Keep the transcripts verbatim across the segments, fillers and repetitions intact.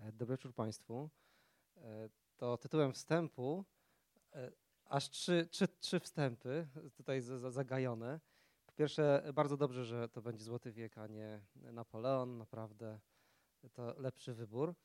Dobry wieczór Państwu. To tytułem wstępu aż trzy, trzy, trzy wstępy tutaj zagajone. Po pierwsze, bardzo dobrze, że to będzie Złoty wiek, a nie Napoleon. Naprawdę to lepszy wybór.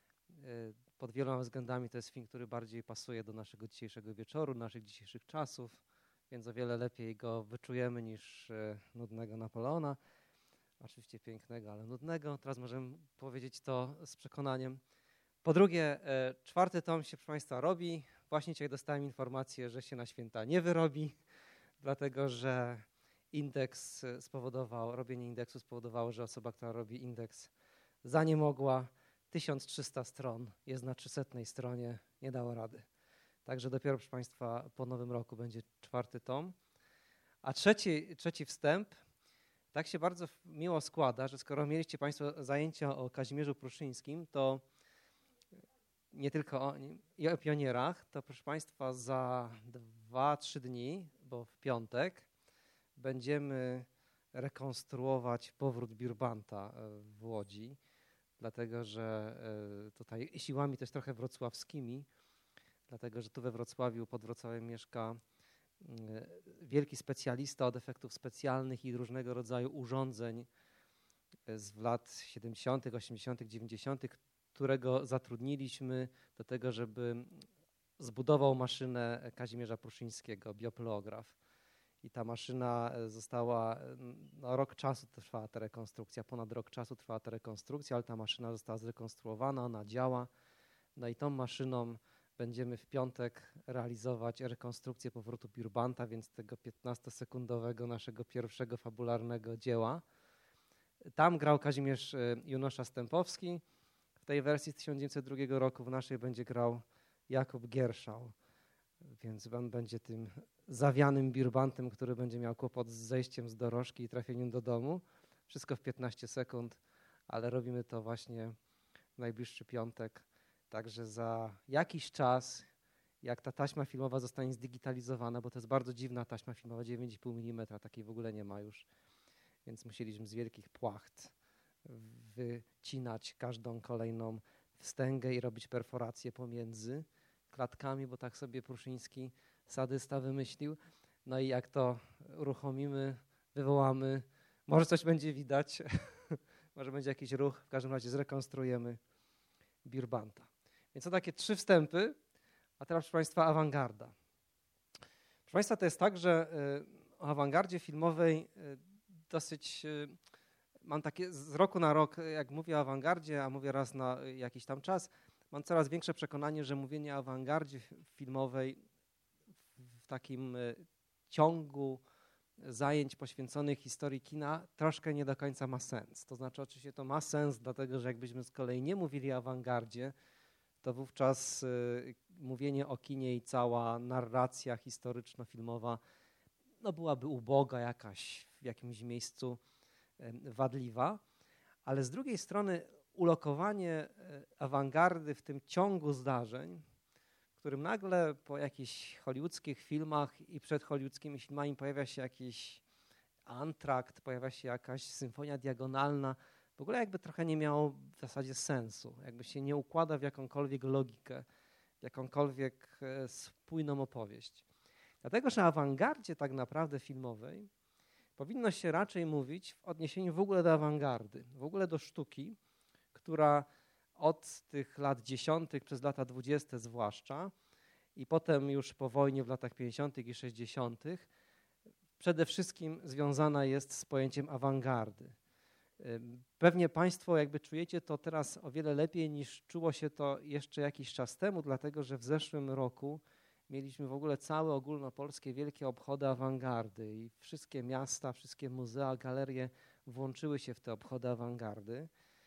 Pod wieloma względami to jest film, który bardziej pasuje do naszego dzisiejszego wieczoru, naszych dzisiejszych czasów, więc o wiele lepiej go wyczujemy niż nudnego Napoleona. Oczywiście pięknego, ale nudnego. Teraz możemy powiedzieć to z przekonaniem. Po drugie, czwarty tom się, proszę Państwa, robi. Właśnie dzisiaj dostałem informację, że się na święta nie wyrobi, dlatego że indeks spowodował, robienie indeksu spowodowało, że osoba, która robi indeks, zaniemogła. tysiąc trzysta stron, jest na trzysetnej stronie, nie dało rady. Także dopiero, proszę Państwa, po nowym roku będzie czwarty tom. A trzeci, trzeci wstęp, tak się bardzo miło składa, że skoro mieliście Państwo zajęcia o Kazimierzu Pruszyńskim, to nie tylko o nim, i o pionierach, to proszę Państwa za dwa, trzy dni, bo w piątek będziemy rekonstruować powrót Birbanta w Łodzi, dlatego że tutaj siłami też trochę wrocławskimi, dlatego że tu we Wrocławiu, pod Wrocławiem mieszka wielki specjalista od efektów specjalnych i różnego rodzaju urządzeń z lat siedemdziesiątych, osiemdziesiątych, dziewięćdziesiątych, którego zatrudniliśmy do tego, żeby zbudował maszynę Kazimierza Pruszyńskiego, biopleograf. I ta maszyna została, no rok czasu trwała ta rekonstrukcja, ponad rok czasu trwała ta rekonstrukcja, ale ta maszyna została zrekonstruowana, ona działa. No i tą maszyną będziemy w piątek realizować rekonstrukcję powrotu Birbanta, więc tego piętnastosekundowego naszego pierwszego fabularnego dzieła. Tam grał Kazimierz Junosza Stępowski, w tej wersji z tysiąc dziewięćset drugiego roku, w naszej będzie grał Jakub Gierszał, więc on będzie tym zawianym Birbantem, który będzie miał kłopot z zejściem z dorożki i trafieniem do domu. Wszystko w piętnaście sekund, ale robimy to właśnie w najbliższy piątek. Także za jakiś czas, jak ta taśma filmowa zostanie zdigitalizowana, bo to jest bardzo dziwna taśma filmowa, dziewięć i pół milimetra, takiej w ogóle nie ma już, więc musieliśmy z wielkich płacht wycinać każdą kolejną wstęgę i robić perforacje pomiędzy klatkami, bo tak sobie Pruszyński sadysta wymyślił. No i jak to uruchomimy, wywołamy, może coś będzie widać, może będzie jakiś ruch, w każdym razie zrekonstruujemy Birbanta. Więc to takie trzy wstępy, a teraz, proszę Państwa, awangarda. Proszę Państwa, to jest tak, że o awangardzie filmowej dosyć mam takie z roku na rok, jak mówię o awangardzie, a mówię raz na jakiś tam czas, mam coraz większe przekonanie, że mówienie o awangardzie filmowej w takim ciągu zajęć poświęconych historii kina troszkę nie do końca ma sens. To znaczy oczywiście to ma sens, dlatego że jakbyśmy z kolei nie mówili o awangardzie, to wówczas y, mówienie o kinie i cała narracja historyczno-filmowa no byłaby uboga jakaś w jakimś miejscu y, wadliwa, ale z drugiej strony ulokowanie y, awangardy w tym ciągu zdarzeń, w którym nagle po jakichś hollywoodzkich filmach i przed hollywoodzkimi filmami pojawia się jakiś antrakt, pojawia się jakaś symfonia diagonalna, w ogóle jakby trochę nie miało w zasadzie sensu, jakby się nie układa w jakąkolwiek logikę, w jakąkolwiek spójną opowieść. Dlatego, że o awangardzie tak naprawdę filmowej powinno się raczej mówić w odniesieniu w ogóle do awangardy, w ogóle do sztuki, która od tych lat dziesiątych przez lata dwudzieste zwłaszcza i potem już po wojnie w latach pięćdziesiątych i sześćdziesiątych przede wszystkim związana jest z pojęciem awangardy. Pewnie Państwo jakby czujecie to teraz o wiele lepiej niż czuło się to jeszcze jakiś czas temu, dlatego że w zeszłym roku mieliśmy w ogóle całe ogólnopolskie wielkie obchody awangardy i wszystkie miasta, wszystkie muzea, galerie włączyły się w te obchody awangardy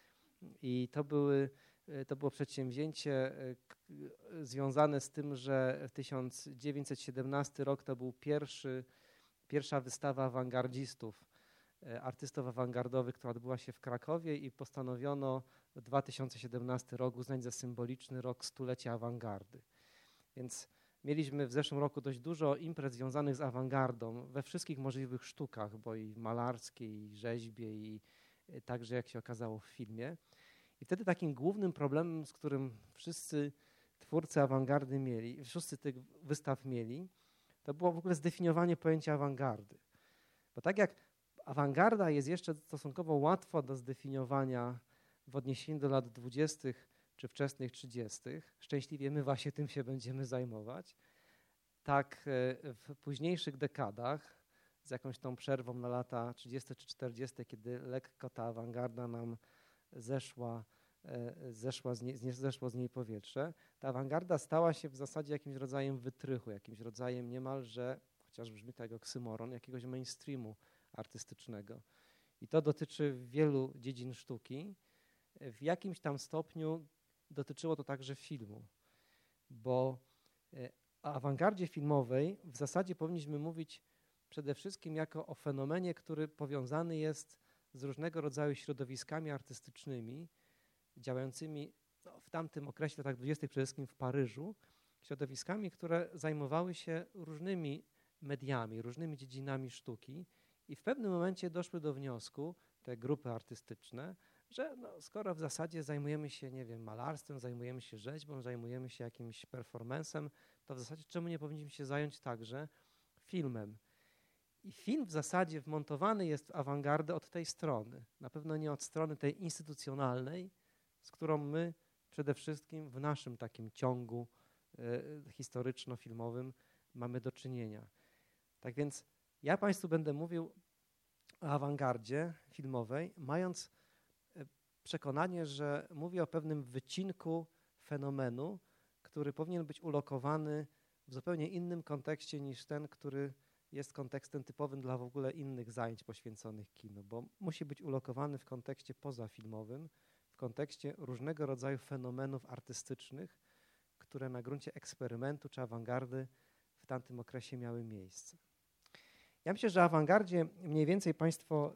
i to, były, to było przedsięwzięcie związane z tym, że tysiąc dziewięćset siedemnasty rok to był pierwszy, pierwsza wystawa awangardzistów, artystów awangardowych, która odbyła się w Krakowie i postanowiono w dwa tysiące siedemnastym rok uznać za symboliczny rok stulecia awangardy. Więc mieliśmy w zeszłym roku dość dużo imprez związanych z awangardą we wszystkich możliwych sztukach, bo i w malarskiej, i rzeźbie, i także jak się okazało w filmie. I wtedy takim głównym problemem, z którym wszyscy twórcy awangardy mieli, wszyscy tych wystaw mieli, to było w ogóle zdefiniowanie pojęcia awangardy. Bo tak jak awangarda jest jeszcze stosunkowo łatwo do zdefiniowania w odniesieniu do lat dwudziestych czy wczesnych trzydziestych, szczęśliwie my właśnie tym się będziemy zajmować, tak w późniejszych dekadach, z jakąś tą przerwą na lata trzydzieste czy czterdzieste, kiedy lekko ta awangarda nam zeszła, zeszła z niej, zeszło z niej powietrze, ta awangarda stała się w zasadzie jakimś rodzajem wytrychu, jakimś rodzajem niemalże, chociaż brzmi to jak oksymoron, jakiegoś mainstreamu artystycznego. I to dotyczy wielu dziedzin sztuki. W jakimś tam stopniu dotyczyło to także filmu, bo o awangardzie filmowej w zasadzie powinniśmy mówić przede wszystkim jako o fenomenie, który powiązany jest z różnego rodzaju środowiskami artystycznymi działającymi no, w tamtym okresie, w latach dwudziestych przede wszystkim w Paryżu, środowiskami, które zajmowały się różnymi mediami, różnymi dziedzinami sztuki i w pewnym momencie doszły do wniosku, te grupy artystyczne, że no, skoro w zasadzie zajmujemy się, nie wiem, malarstwem, zajmujemy się rzeźbą, zajmujemy się jakimś performancem, to w zasadzie czemu nie powinniśmy się zająć także filmem? I film w zasadzie wmontowany jest w awangardę od tej strony. Na pewno nie od strony tej instytucjonalnej, z którą my przede wszystkim w naszym takim ciągu y, historyczno-filmowym mamy do czynienia. Tak więc ja Państwu będę mówił o awangardzie filmowej, mając przekonanie, że mówię o pewnym wycinku fenomenu, który powinien być ulokowany w zupełnie innym kontekście niż ten, który jest kontekstem typowym dla w ogóle innych zajęć poświęconych kinu, bo musi być ulokowany w kontekście pozafilmowym, w kontekście różnego rodzaju fenomenów artystycznych, które na gruncie eksperymentu czy awangardy w tamtym okresie miały miejsce. Ja myślę, że o awangardzie mniej więcej Państwo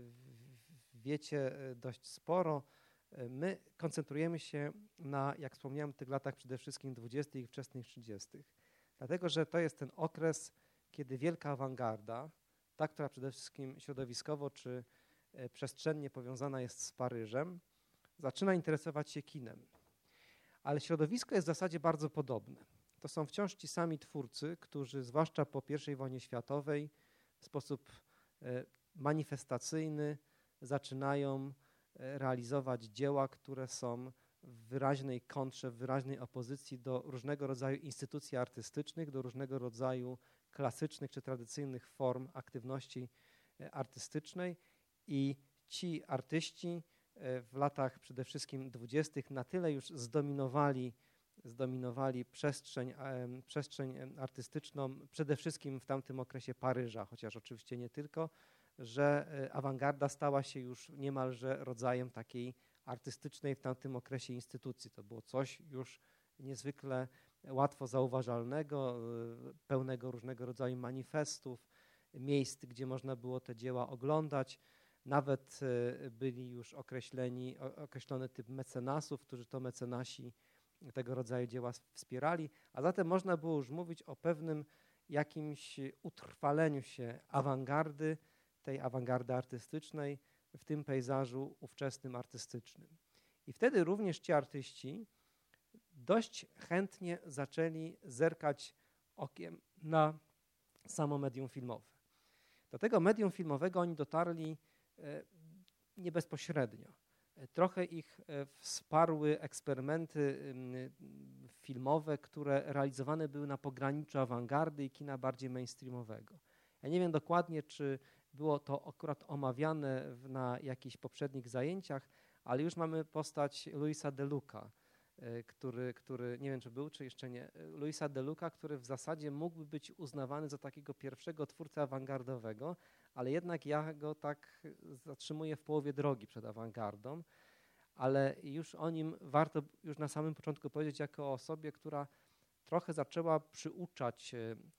wiecie dość sporo. My koncentrujemy się na, jak wspomniałem, tych latach przede wszystkim dwudziestych i wczesnych trzydziestych, dlatego że to jest ten okres, kiedy wielka awangarda, ta, która przede wszystkim środowiskowo czy przestrzennie powiązana jest z Paryżem, zaczyna interesować się kinem. Ale środowisko jest w zasadzie bardzo podobne. To są wciąż ci sami twórcy, którzy zwłaszcza po pierwszej wojnie światowej w sposób manifestacyjny zaczynają realizować dzieła, które są w wyraźnej kontrze, w wyraźnej opozycji do różnego rodzaju instytucji artystycznych, do różnego rodzaju klasycznych czy tradycyjnych form aktywności artystycznej i ci artyści w latach przede wszystkim dwudziestych na tyle już zdominowali, zdominowali przestrzeń, przestrzeń artystyczną, przede wszystkim w tamtym okresie Paryża, chociaż oczywiście nie tylko, że awangarda stała się już niemalże rodzajem takiej artystycznej w tamtym okresie instytucji. To było coś już niezwykle łatwo zauważalnego, pełnego różnego rodzaju manifestów, miejsc, gdzie można było te dzieła oglądać. Nawet byli już określeni, określony typ mecenasów, którzy to mecenasi tego rodzaju dzieła wspierali, a zatem można było już mówić o pewnym jakimś utrwaleniu się awangardy, tej awangardy artystycznej w tym pejzażu ówczesnym artystycznym. I wtedy również ci artyści dość chętnie zaczęli zerkać okiem na samo medium filmowe. Do tego medium filmowego oni dotarli nie bezpośrednio. Trochę ich wsparły eksperymenty filmowe, które realizowane były na pograniczu awangardy i kina bardziej mainstreamowego. Ja nie wiem dokładnie, czy było to akurat omawiane na jakichś poprzednich zajęciach, ale już mamy postać Louisa Deluca, który, który nie wiem, czy był, czy jeszcze nie, Louisa Deluca, który w zasadzie mógłby być uznawany za takiego pierwszego twórcę awangardowego, ale jednak ja go tak zatrzymuję w połowie drogi przed awangardą, ale już o nim warto już na samym początku powiedzieć jako o osobie, która trochę zaczęła przyuczać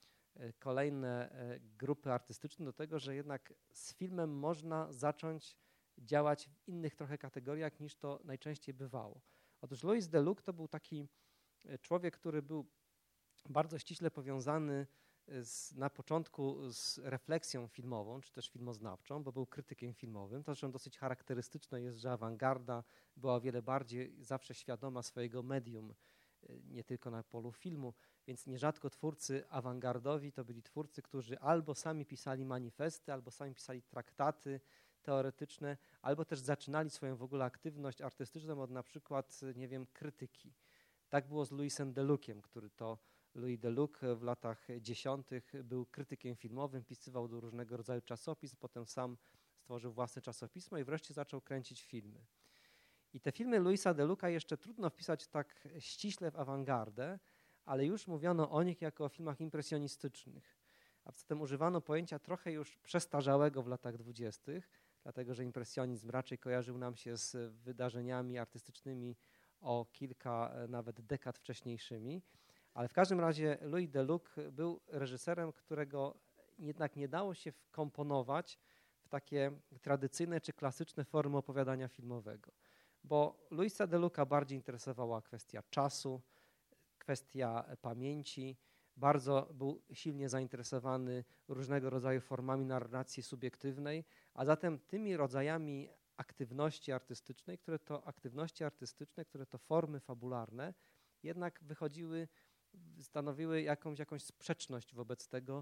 kolejne grupy artystyczne do tego, że jednak z filmem można zacząć działać w innych trochę kategoriach niż to najczęściej bywało. Otóż Louis Deluc to był taki człowiek, który był bardzo ściśle powiązany z, na początku z refleksją filmową, czy też filmoznawczą, bo był krytykiem filmowym. To zresztą dosyć charakterystyczne jest, że awangarda była o wiele bardziej zawsze świadoma swojego medium, nie tylko na polu filmu, więc nierzadko twórcy awangardowi to byli twórcy, którzy albo sami pisali manifesty, albo sami pisali traktaty teoretyczne, albo też zaczynali swoją w ogóle aktywność artystyczną od na przykład, nie wiem, krytyki. Tak było z Louisem Deluciem, który to Louis Deluc w latach dziesiątych był krytykiem filmowym, pisywał do różnego rodzaju czasopism, potem sam stworzył własne czasopismo i wreszcie zaczął kręcić filmy. I te filmy Louisa Deluca jeszcze trudno wpisać tak ściśle w awangardę, ale już mówiono o nich jako o filmach impresjonistycznych. A zatem używano pojęcia trochę już przestarzałego w latach dwudziestych, dlatego że impresjonizm raczej kojarzył nam się z wydarzeniami artystycznymi o kilka nawet dekad wcześniejszymi. Ale w każdym razie Louis Deluc był reżyserem, którego jednak nie dało się wkomponować w takie tradycyjne czy klasyczne formy opowiadania filmowego. Bo Louisa Deluca bardziej interesowała kwestia czasu, kwestia pamięci, bardzo był silnie zainteresowany różnego rodzaju formami narracji subiektywnej, a zatem tymi rodzajami aktywności artystycznej, które to aktywności artystyczne, które to formy fabularne jednak wychodziły, stanowiły jakąś, jakąś sprzeczność wobec tego,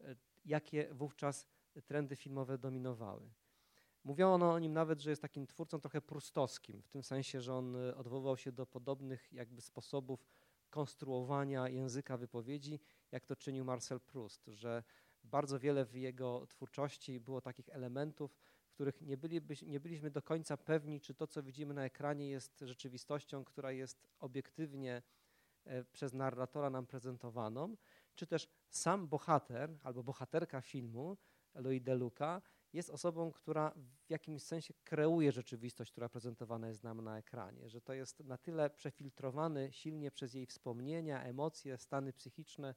jakie wówczas trendy filmowe dominowały. Mówiono o nim nawet, że jest takim twórcą trochę prustowskim, w tym sensie, że on odwoływał się do podobnych jakby sposobów konstruowania języka wypowiedzi, jak to czynił Marcel Proust, że bardzo wiele w jego twórczości było takich elementów, w których nie, byliby, nie byliśmy do końca pewni, czy to, co widzimy na ekranie, jest rzeczywistością, która jest obiektywnie przez narratora nam prezentowaną, czy też sam bohater albo bohaterka filmu Louis Deluca jest osobą, która w jakimś sensie kreuje rzeczywistość, która prezentowana jest nam na ekranie, że to jest na tyle przefiltrowany silnie przez jej wspomnienia, emocje, stany psychiczne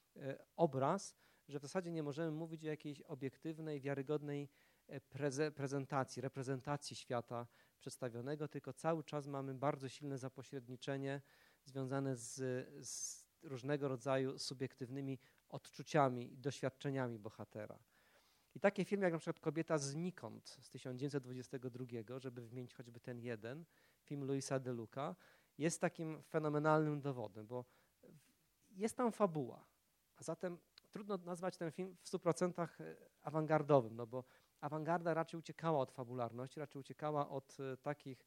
obraz, że w zasadzie nie możemy mówić o jakiejś obiektywnej, wiarygodnej preze- prezentacji, reprezentacji świata przedstawionego, tylko cały czas mamy bardzo silne zapośredniczenie związane z, z różnego rodzaju subiektywnymi odczuciami i doświadczeniami bohatera. I takie filmy jak na przykład Kobieta znikąd z tysiąc dziewięćset dwudziestego drugiego, żeby wymienić choćby ten jeden, film Louisa Deluca, jest takim fenomenalnym dowodem, bo jest tam fabuła, a zatem trudno nazwać ten film w stu procentach awangardowym, no bo awangarda raczej uciekała od fabularności, raczej uciekała od takich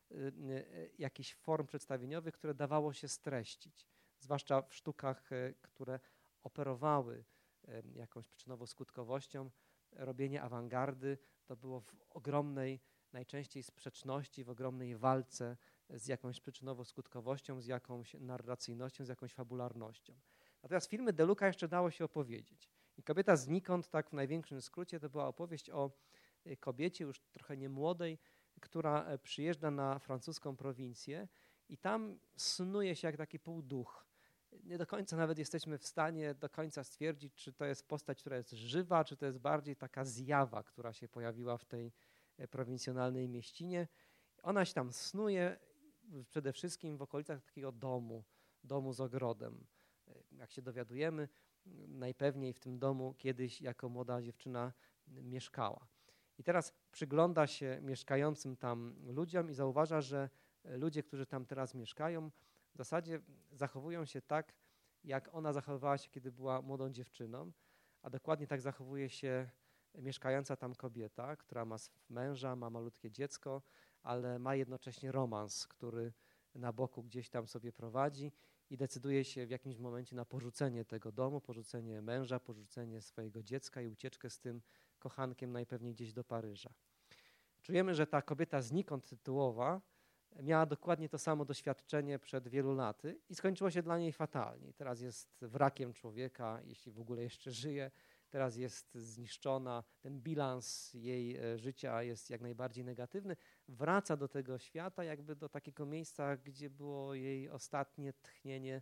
jakichś form przedstawieniowych, które dawało się streścić, zwłaszcza w sztukach, które operowały jakąś przyczynowo-skutkowością. Robienie awangardy to było w ogromnej, najczęściej sprzeczności, w ogromnej walce z jakąś przyczynowo-skutkowością, z jakąś narracyjnością, z jakąś fabularnością. Natomiast filmy Deluca jeszcze dało się opowiedzieć. I Kobieta znikąd, tak w największym skrócie, to była opowieść o kobiecie już trochę niemłodej, która przyjeżdża na francuską prowincję i tam snuje się jak taki półduch. Nie do końca nawet jesteśmy w stanie do końca stwierdzić, czy to jest postać, która jest żywa, czy to jest bardziej taka zjawa, która się pojawiła w tej prowincjonalnej mieścinie. Ona się tam snuje przede wszystkim w okolicach takiego domu, domu z ogrodem. Jak się dowiadujemy, najpewniej w tym domu kiedyś jako młoda dziewczyna mieszkała. I teraz przygląda się mieszkającym tam ludziom i zauważa, że ludzie, którzy tam teraz mieszkają, w zasadzie zachowują się tak, jak ona zachowywała się, kiedy była młodą dziewczyną, a dokładnie tak zachowuje się mieszkająca tam kobieta, która ma męża, ma malutkie dziecko, ale ma jednocześnie romans, który na boku gdzieś tam sobie prowadzi i decyduje się w jakimś momencie na porzucenie tego domu, porzucenie męża, porzucenie swojego dziecka i ucieczkę z tym kochankiem najpewniej gdzieś do Paryża. Czujemy, że ta kobieta znikąd tytułowa miała dokładnie to samo doświadczenie przed wielu laty i skończyło się dla niej fatalnie. Teraz jest wrakiem człowieka, jeśli w ogóle jeszcze żyje. Teraz jest zniszczona. Ten bilans jej życia jest jak najbardziej negatywny. Wraca do tego świata, jakby do takiego miejsca, gdzie było jej ostatnie tchnienie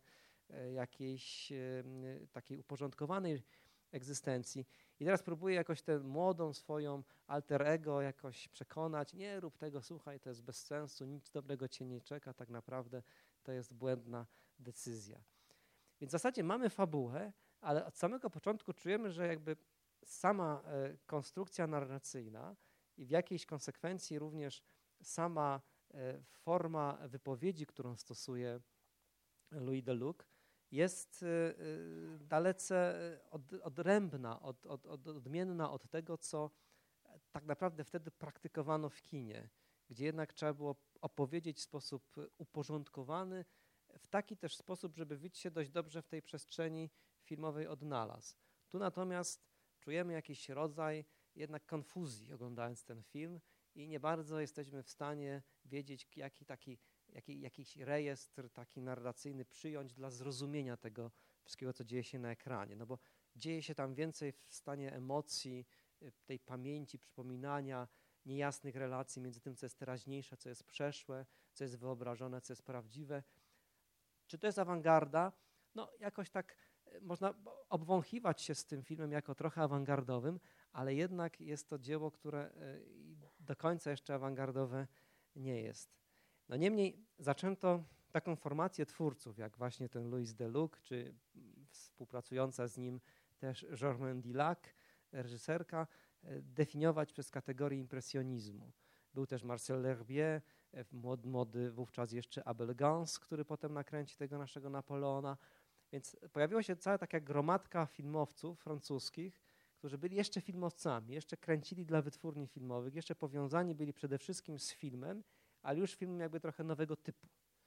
jakiejś takiej uporządkowanej egzystencji. I teraz próbuje jakoś tę młodą swoją alter ego jakoś przekonać, nie rób tego, słuchaj, to jest bez sensu, nic dobrego cię nie czeka, tak naprawdę to jest błędna decyzja. Więc w zasadzie mamy fabułę, ale od samego początku czujemy, że jakby sama e, konstrukcja narracyjna i w jakiejś konsekwencji również sama e, forma wypowiedzi, którą stosuje Louis Deluc, jest e, e, dalece od, odrębna, od, od, od, odmienna od tego, co tak naprawdę wtedy praktykowano w kinie, gdzie jednak trzeba było opowiedzieć w sposób uporządkowany, w taki też sposób, żeby widz się dość dobrze w tej przestrzeni filmowej odnalazł. Tu natomiast czujemy jakiś rodzaj jednak konfuzji oglądając ten film i nie bardzo jesteśmy w stanie wiedzieć, jaki taki, jaki, jakiś rejestr taki narracyjny przyjąć dla zrozumienia tego wszystkiego, co dzieje się na ekranie. No bo dzieje się tam więcej w stanie emocji, tej pamięci, przypominania, niejasnych relacji między tym, co jest teraźniejsze, co jest przeszłe, co jest wyobrażone, co jest prawdziwe. Czy to jest awangarda? No jakoś tak można obwąchiwać się z tym filmem jako trochę awangardowym, ale jednak jest to dzieło, które do końca jeszcze awangardowe nie jest. No niemniej zaczęto taką formację twórców, jak właśnie ten Louis Deluc, czy współpracująca z nim też Germaine Dillac, reżyserka, definiować przez kategorię impresjonizmu. Był też Marcel L'Herbier, młody, młody wówczas jeszcze Abel Gance, który potem nakręci tego naszego Napoleona. Więc pojawiła się cała taka gromadka filmowców francuskich, którzy byli jeszcze filmowcami, jeszcze kręcili dla wytwórni filmowych, jeszcze powiązani byli przede wszystkim z filmem, ale już filmem jakby trochę nowego typu.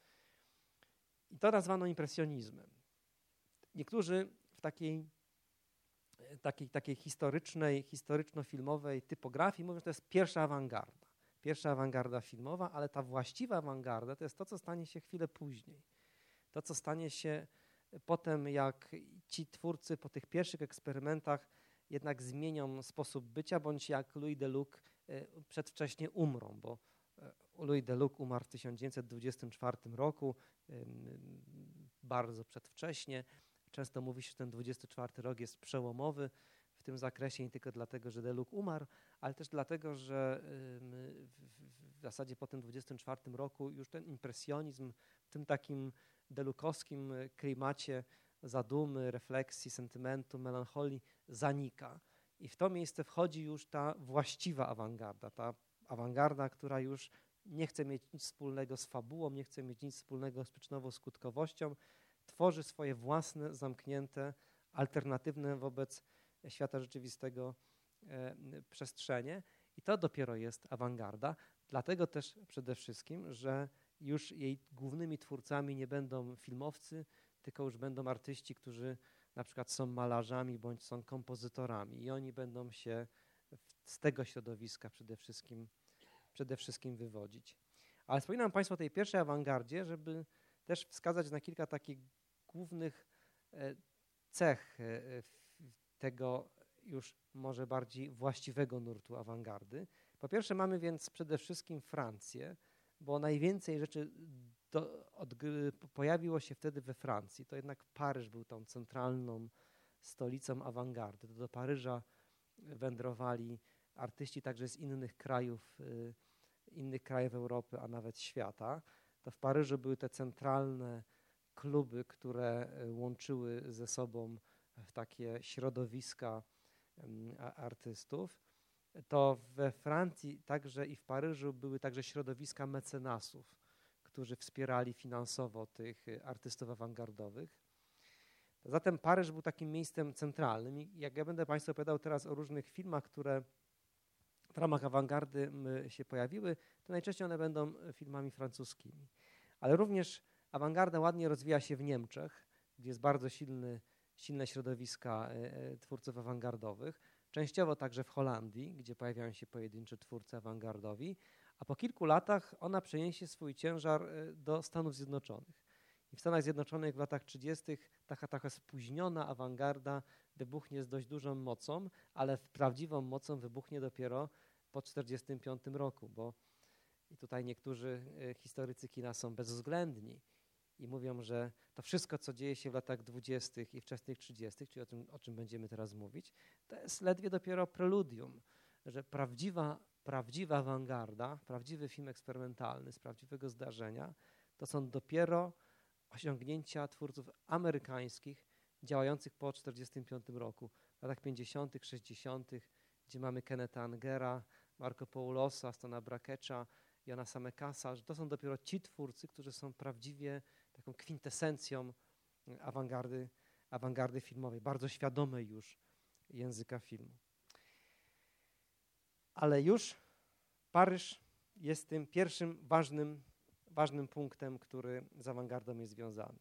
I to nazwano impresjonizmem. Niektórzy w takiej, takiej, takiej historycznej, historyczno-filmowej typografii mówią, że to jest pierwsza awangarda. Pierwsza awangarda filmowa, ale ta właściwa awangarda to jest to, co stanie się chwilę później. To, co stanie się potem, jak ci twórcy po tych pierwszych eksperymentach jednak zmienią sposób bycia, bądź jak Louis Deluc przedwcześnie umrą, bo Louis Deluc umarł w tysiąc dziewięćset dwudziestym czwartym roku, bardzo przedwcześnie. Często mówi się, że ten dwudziesty czwarty rok jest przełomowy w tym zakresie nie tylko dlatego, że Deluc umarł, ale też dlatego, że w zasadzie po tym dwudziestym czwartym roku już ten impresjonizm w tym takim delukowskim klimacie zadumy, refleksji, sentymentu, melancholii zanika. I w to miejsce wchodzi już ta właściwa awangarda, ta awangarda, która już nie chce mieć nic wspólnego z fabułą, nie chce mieć nic wspólnego z przyczynową-skutkowością, tworzy swoje własne, zamknięte, alternatywne wobec świata rzeczywistego e, przestrzenie. I to dopiero jest awangarda, dlatego też przede wszystkim, że już jej głównymi twórcami nie będą filmowcy, tylko już będą artyści, którzy na przykład są malarzami bądź są kompozytorami i oni będą się z tego środowiska przede wszystkim, przede wszystkim wywodzić. Ale wspominam Państwu o tej pierwszej awangardzie, żeby też wskazać na kilka takich głównych cech tego już może bardziej właściwego nurtu awangardy. Po pierwsze mamy więc przede wszystkim Francję, bo najwięcej rzeczy do, od, pojawiło się wtedy we Francji. To jednak Paryż był tą centralną stolicą awangardy. To do Paryża wędrowali artyści także z innych krajów, innych krajów Europy, a nawet świata. To w Paryżu były te centralne kluby, które łączyły ze sobą w takie środowiska artystów. To we Francji także i w Paryżu były także środowiska mecenasów, którzy wspierali finansowo tych artystów awangardowych. Zatem Paryż był takim miejscem centralnym. I jak ja będę Państwu opowiadał teraz o różnych filmach, które w ramach awangardy się pojawiły, to najczęściej one będą filmami francuskimi. Ale również awangarda ładnie rozwija się w Niemczech, gdzie jest bardzo silny, silne środowiska twórców awangardowych. Częściowo także w Holandii, gdzie pojawiają się pojedynczy twórcy awangardowi, a po kilku latach ona przeniesie swój ciężar do Stanów Zjednoczonych. I w Stanach Zjednoczonych w latach trzydziestych taka taka spóźniona awangarda wybuchnie z dość dużą mocą, ale prawdziwą mocą wybuchnie dopiero po czterdziestym piątym roku, bo i tutaj niektórzy historycy kina są bezwzględni i mówią, że to wszystko, co dzieje się w latach dwudziestych i wczesnych trzydziestych, czyli o tym, o czym będziemy teraz mówić, to jest ledwie dopiero preludium, że prawdziwa, prawdziwa awangarda, prawdziwy film eksperymentalny z prawdziwego zdarzenia, to są dopiero osiągnięcia twórców amerykańskich działających po tysiąc dziewięćset czterdziestym piątym roku. W latach pięćdziesiątych, sześćdziesiątych, gdzie mamy Kennetha Angera, Marco Paulosa, Stana Brakecza, Jana Samekasa, że to są dopiero ci twórcy, którzy są prawdziwie taką kwintesencją awangardy, awangardy filmowej, bardzo świadomej już języka filmu. Ale już Paryż jest tym pierwszym ważnym, ważnym punktem, który z awangardą jest związany.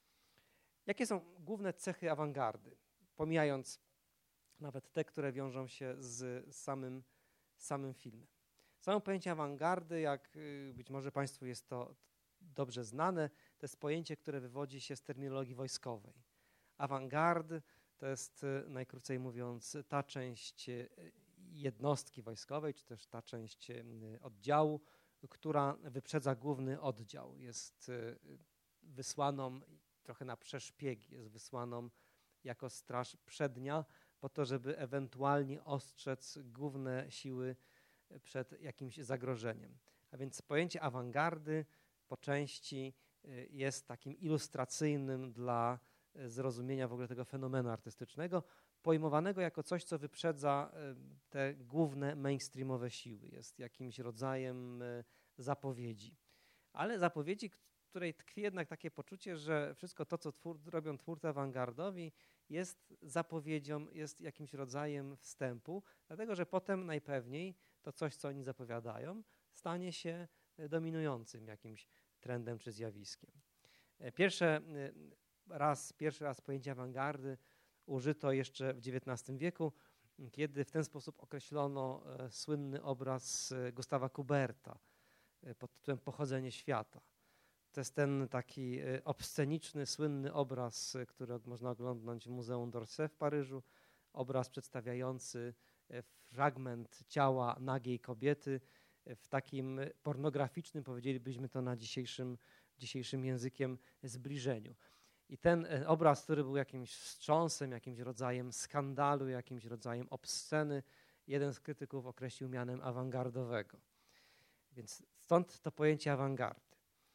Jakie są główne cechy awangardy? Pomijając nawet te, które wiążą się z samym, samym filmem. Samo pojęcie awangardy, jak być może Państwu jest to dobrze znane, to jest pojęcie, które wywodzi się z terminologii wojskowej. Awangard to jest, najkrócej mówiąc, ta część jednostki wojskowej, czy też ta część oddziału, która wyprzedza główny oddział. Jest wysłaną trochę na przeszpiegi, jest wysłaną jako straż przednia, po to, żeby ewentualnie ostrzec główne siły przed jakimś zagrożeniem. A więc pojęcie awangardy po części jest takim ilustracyjnym dla zrozumienia w ogóle tego fenomenu artystycznego, pojmowanego jako coś, co wyprzedza te główne mainstreamowe siły. Jest jakimś rodzajem zapowiedzi. Ale zapowiedzi, której tkwi jednak takie poczucie, że wszystko to, co twór, robią twórcy awangardowi, jest zapowiedzią, jest jakimś rodzajem wstępu, dlatego że potem najpewniej to coś, co oni zapowiadają, stanie się dominującym jakimś trendem czy zjawiskiem. Pierwsze raz, pierwszy raz pojęcie awangardy użyto jeszcze w dziewiętnastym wieku, kiedy w ten sposób określono słynny obraz Gustawa Kuberta pod tytułem Pochodzenie świata. To jest ten taki obsceniczny, słynny obraz, który można oglądać w Muzeum d'Orsay w Paryżu. Obraz przedstawiający fragment ciała nagiej kobiety w takim pornograficznym, powiedzielibyśmy to na dzisiejszym, dzisiejszym językiem, zbliżeniu. I ten obraz, który był jakimś wstrząsem, jakimś rodzajem skandalu, jakimś rodzajem obsceny, jeden z krytyków określił mianem awangardowego. Więc stąd to pojęcie awangardy.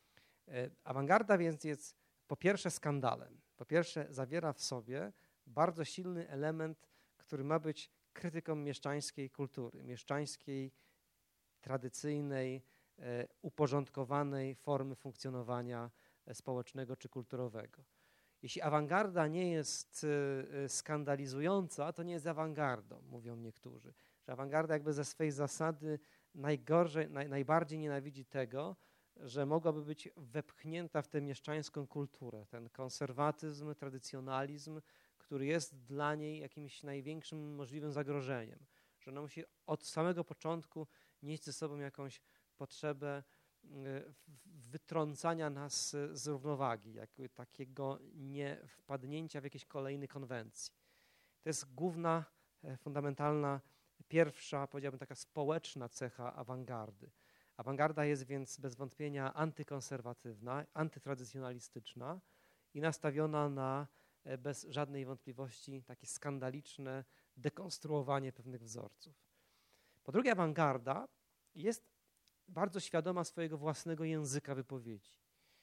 Awangarda więc jest po pierwsze skandalem. Po pierwsze zawiera w sobie bardzo silny element, który ma być krytyką mieszczańskiej kultury, mieszczańskiej, tradycyjnej, uporządkowanej formy funkcjonowania społecznego czy kulturowego. Jeśli awangarda nie jest skandalizująca, to nie jest awangardą, mówią niektórzy. Że awangarda jakby ze swej zasady najgorzej, naj, najbardziej nienawidzi tego, że mogłaby być wepchnięta w tę mieszczańską kulturę, ten konserwatyzm, tradycjonalizm, który jest dla niej jakimś największym możliwym zagrożeniem. Że ona musi od samego początku nieść ze sobą jakąś potrzebę wytrącania nas z równowagi, jakby takiego nie wpadnięcia w jakieś kolejne konwencje. To jest główna, fundamentalna, pierwsza, powiedziałbym, taka społeczna cecha awangardy. Awangarda jest więc bez wątpienia antykonserwatywna, antytradycjonalistyczna i nastawiona na, bez żadnej wątpliwości, takie skandaliczne dekonstruowanie pewnych wzorców. Po drugie, awangarda jest bardzo świadoma swojego własnego języka wypowiedzi.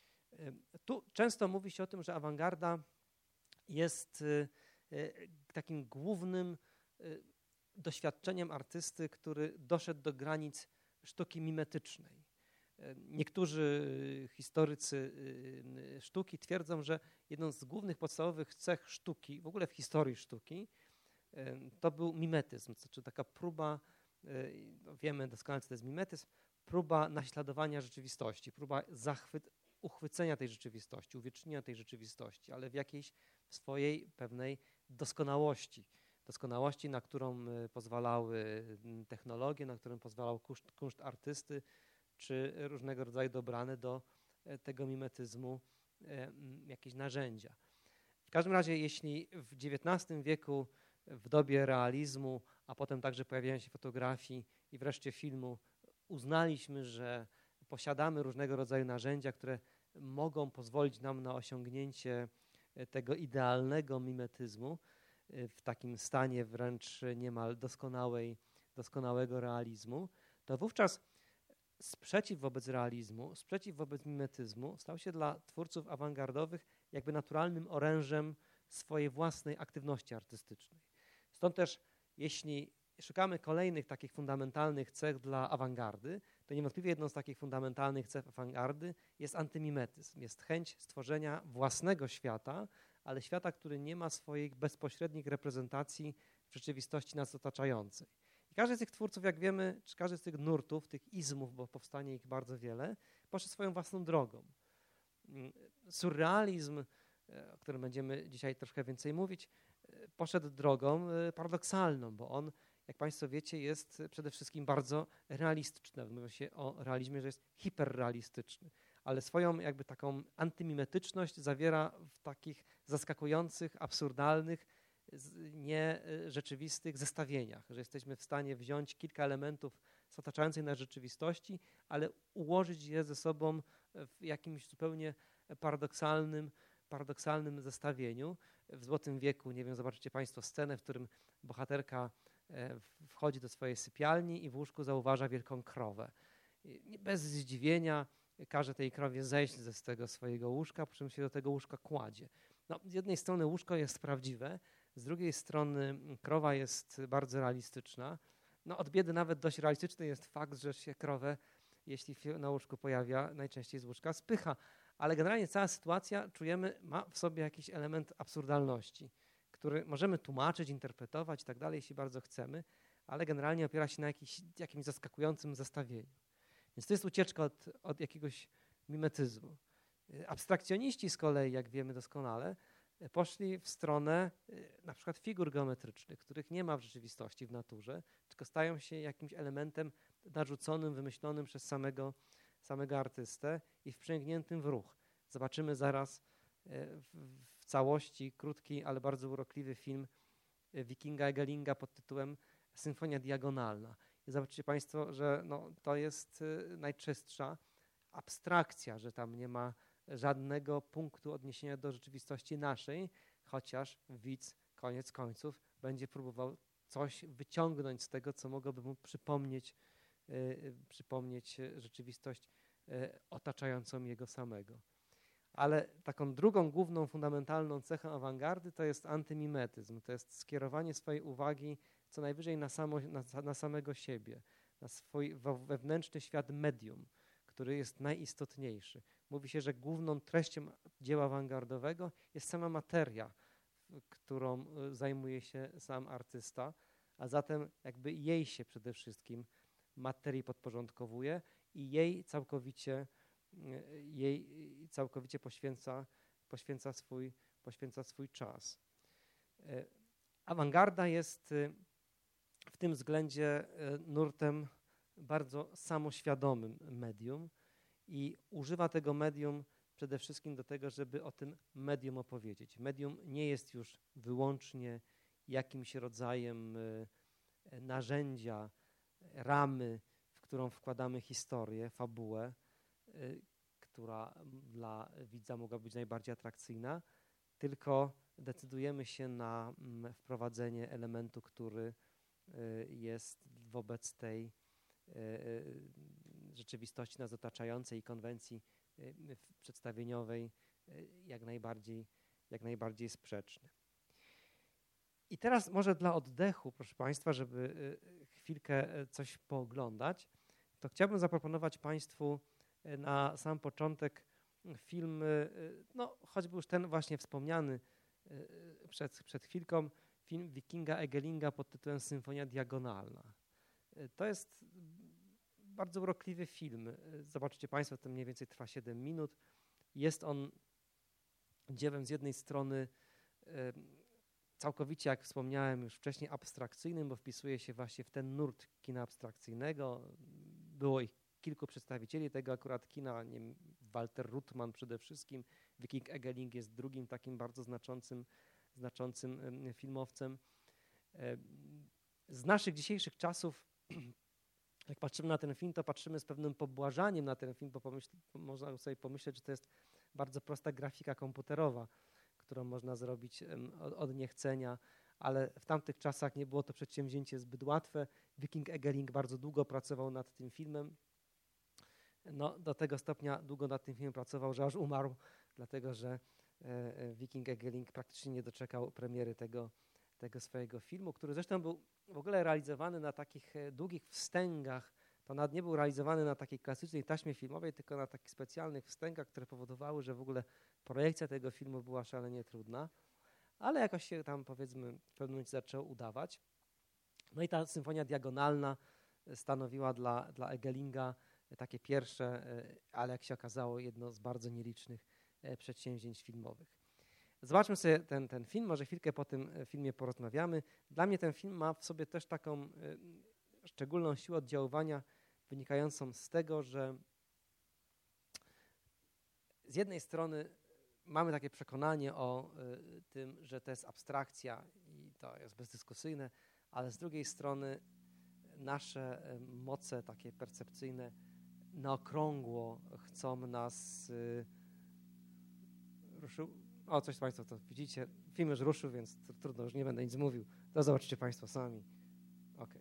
Tu często mówi się o tym, że awangarda jest takim głównym doświadczeniem artysty, który doszedł do granic sztuki mimetycznej. Niektórzy historycy sztuki twierdzą, że jedną z głównych podstawowych cech sztuki, w ogóle w historii sztuki, to był mimetyzm, to znaczy taka próba, wiemy doskonale, co to jest mimetyzm, próba naśladowania rzeczywistości, próba zachwyt, uchwycenia tej rzeczywistości, uwiecznienia tej rzeczywistości, ale w jakiejś swojej pewnej doskonałości. Doskonałości, na którą pozwalały technologie, na którą pozwalał kunszt, kunszt artysty, czy różnego rodzaju dobrane do tego mimetyzmu jakieś narzędzia. W każdym razie, jeśli w dziewiętnastym wieku, w dobie realizmu, a potem także pojawiają się fotografii i wreszcie filmu, uznaliśmy, że posiadamy różnego rodzaju narzędzia, które mogą pozwolić nam na osiągnięcie tego idealnego mimetyzmu w takim stanie wręcz niemal doskonałej, doskonałego realizmu, to wówczas sprzeciw wobec realizmu, sprzeciw wobec mimetyzmu stał się dla twórców awangardowych jakby naturalnym orężem swojej własnej aktywności artystycznej. Stąd też, jeśli szukamy kolejnych takich fundamentalnych cech dla awangardy, to niewątpliwie jedną z takich fundamentalnych cech awangardy jest antymimetyzm. Jest chęć stworzenia własnego świata, ale świata, który nie ma swoich bezpośrednich reprezentacji w rzeczywistości nas otaczającej. I każdy z tych twórców, jak wiemy, czy każdy z tych nurtów, tych izmów, bo powstanie ich bardzo wiele, poszedł swoją własną drogą. Surrealizm, o którym będziemy dzisiaj troszkę więcej mówić, poszedł drogą paradoksalną, bo on, jak Państwo wiecie, jest przede wszystkim bardzo realistyczny. Mówi się o realizmie, że jest hiperrealistyczny, ale swoją jakby taką antymimetyczność zawiera w takich zaskakujących, absurdalnych, nierzeczywistych zestawieniach, że jesteśmy w stanie wziąć kilka elementów z otaczającej nas rzeczywistości, ale ułożyć je ze sobą w jakimś zupełnie paradoksalnym, paradoksalnym zestawieniu. W Złotym Wieku, nie wiem, zobaczycie Państwo scenę, w którym bohaterka wchodzi do swojej sypialni i w łóżku zauważa wielką krowę. Bez zdziwienia każe tej krowie zejść ze z tego swojego łóżka, po czym się do tego łóżka kładzie. No, z jednej strony łóżko jest prawdziwe, z drugiej strony krowa jest bardzo realistyczna. No, od biedy nawet dość realistyczny jest fakt, że się krowę, jeśli się na łóżku pojawia, najczęściej z łóżka spycha. Ale generalnie cała sytuacja, czujemy, ma w sobie jakiś element absurdalności, który możemy tłumaczyć, interpretować i tak dalej, jeśli bardzo chcemy, ale generalnie opiera się na jakiś, jakimś zaskakującym zestawieniu. Więc to jest ucieczka od, od jakiegoś mimetyzmu. Abstrakcjoniści z kolei, jak wiemy doskonale, poszli w stronę na przykład figur geometrycznych, których nie ma w rzeczywistości, w naturze, tylko stają się jakimś elementem narzuconym, wymyślonym przez samego, samego artystę i wprzęgniętym w ruch. Zobaczymy zaraz w, w całości krótki, ale bardzo urokliwy film Wikinga Egelinga pod tytułem Symfonia Diagonalna. I zobaczycie Państwo, że no, to jest najczystsza abstrakcja, że tam nie ma żadnego punktu odniesienia do rzeczywistości naszej, chociaż widz koniec końców będzie próbował coś wyciągnąć z tego, co mogłoby mu przypomnieć, y, przypomnieć rzeczywistość y, otaczającą jego samego. Ale taką drugą główną, fundamentalną cechą awangardy to jest antymimetyzm, to jest skierowanie swojej uwagi co najwyżej na, samo, na, na samego siebie, na swój wewnętrzny świat medium, który jest najistotniejszy. Mówi się, że główną treścią dzieła awangardowego jest sama materia, którą zajmuje się sam artysta, a zatem jakby jej się przede wszystkim materii podporządkowuje i jej całkowicie, jej całkowicie poświęca, poświęca, swój, poświęca swój czas. Awangarda jest w tym względzie nurtem bardzo samoświadomym medium i używa tego medium przede wszystkim do tego, żeby o tym medium opowiedzieć. Medium nie jest już wyłącznie jakimś rodzajem narzędzia, ramy, w którą wkładamy historię, fabułę, która dla widza mogła być najbardziej atrakcyjna, tylko decydujemy się na wprowadzenie elementu, który jest wobec tej rzeczywistości nas otaczającej i konwencji przedstawieniowej jak najbardziej, jak najbardziej sprzeczny. I teraz może dla oddechu, proszę Państwa, żeby chwilkę coś pooglądać, to chciałbym zaproponować Państwu na sam początek film, no choćby już ten właśnie wspomniany przed, przed chwilką, film Wikinga Egelinga pod tytułem Symfonia Diagonalna. To jest bardzo urokliwy film. Zobaczycie Państwo, to mniej więcej trwa siedem minut. Jest on dziełem z jednej strony całkowicie, jak wspomniałem już wcześniej, abstrakcyjnym, bo wpisuje się właśnie w ten nurt kina abstrakcyjnego. Było ich kilku przedstawicieli tego akurat kina, nie wiem, Walter Ruttmann przede wszystkim, Wiking Egeling jest drugim takim bardzo znaczącym, znaczącym filmowcem. Z naszych dzisiejszych czasów, jak patrzymy na ten film, to patrzymy z pewnym pobłażaniem na ten film, bo pomyśl, można sobie pomyśleć, że to jest bardzo prosta grafika komputerowa, którą można zrobić od, od niechcenia, ale w tamtych czasach nie było to przedsięwzięcie zbyt łatwe. Wiking Egeling bardzo długo pracował nad tym filmem. No, do tego stopnia długo nad tym filmem pracował, że aż umarł, dlatego że Viking Egeling praktycznie nie doczekał premiery tego, tego swojego filmu, który zresztą był w ogóle realizowany na takich długich wstęgach. To nawet nie był realizowany na takiej klasycznej taśmie filmowej, tylko na takich specjalnych wstęgach, które powodowały, że w ogóle projekcja tego filmu była szalenie trudna, ale jakoś się tam, powiedzmy, w pewnym momencie zaczęło udawać. No i ta symfonia diagonalna stanowiła dla, dla Egelinga takie pierwsze, ale jak się okazało, jedno z bardzo nielicznych przedsięwzięć filmowych. Zobaczmy sobie ten, ten film, może chwilkę po tym filmie porozmawiamy. Dla mnie ten film ma w sobie też taką szczególną siłę oddziaływania wynikającą z tego, że z jednej strony mamy takie przekonanie o y, tym, że to jest abstrakcja i to jest bezdyskusyjne, ale z drugiej strony nasze y, moce takie percepcyjne na okrągło chcą nas y, ruszył. O, coś Państwo to widzicie. Film już ruszył, więc trudno, już nie będę nic mówił. To zobaczycie Państwo sami. Okej.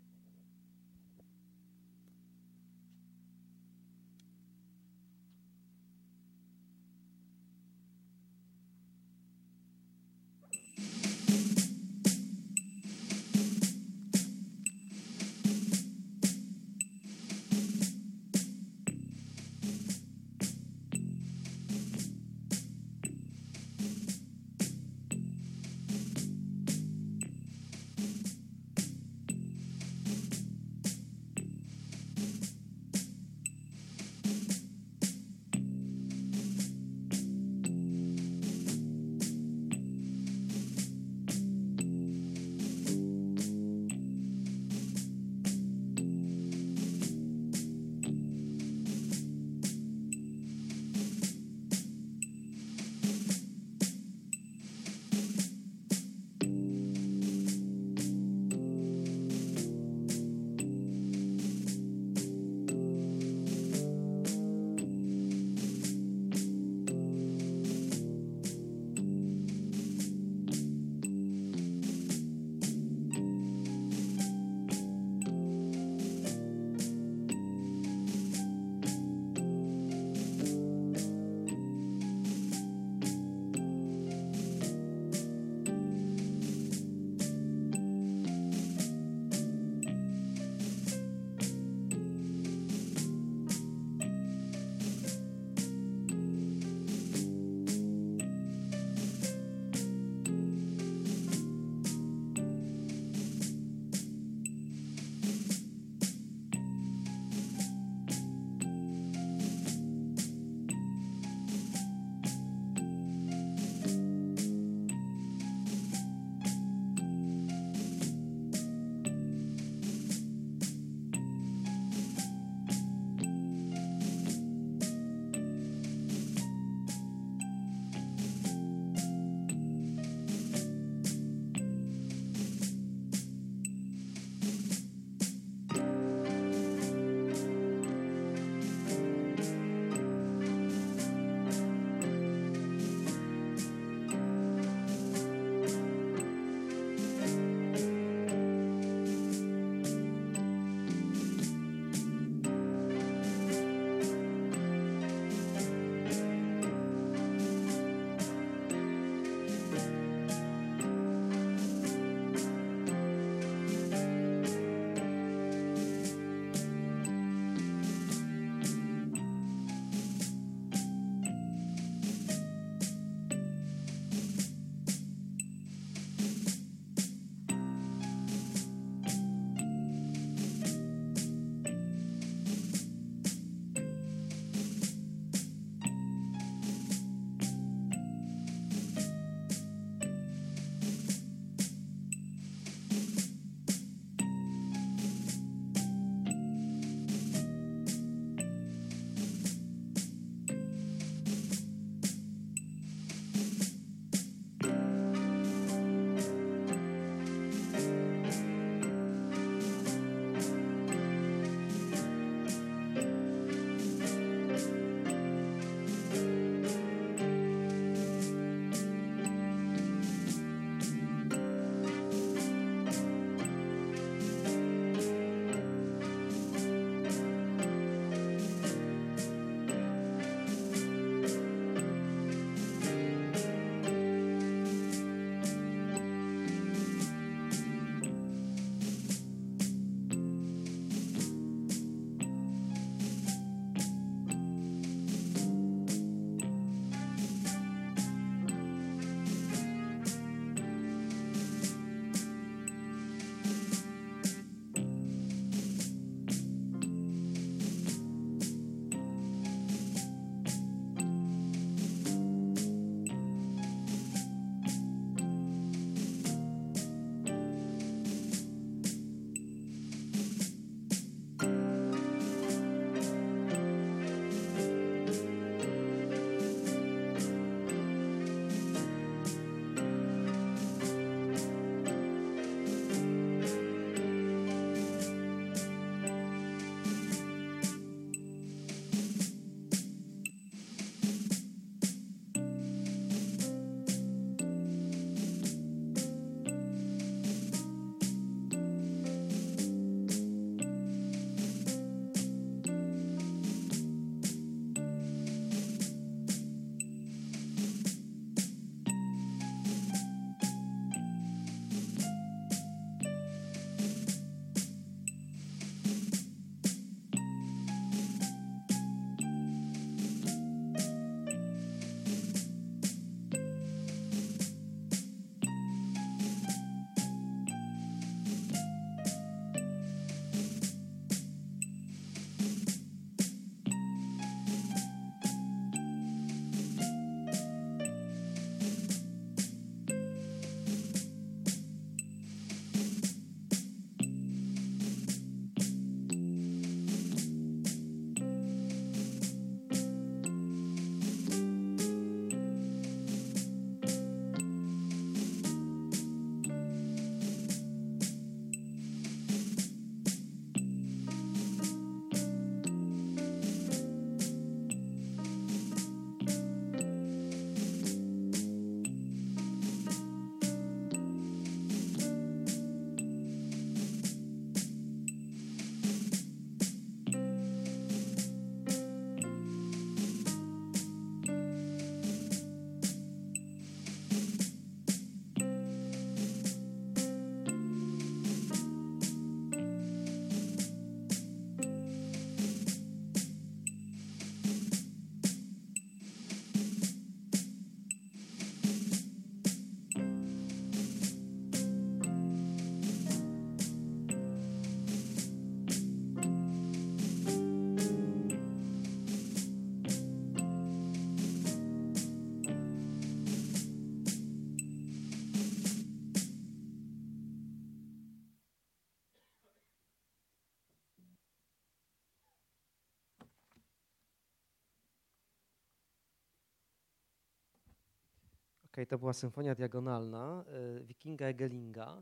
okay, to była Symfonia Diagonalna Wikinga Egelinga,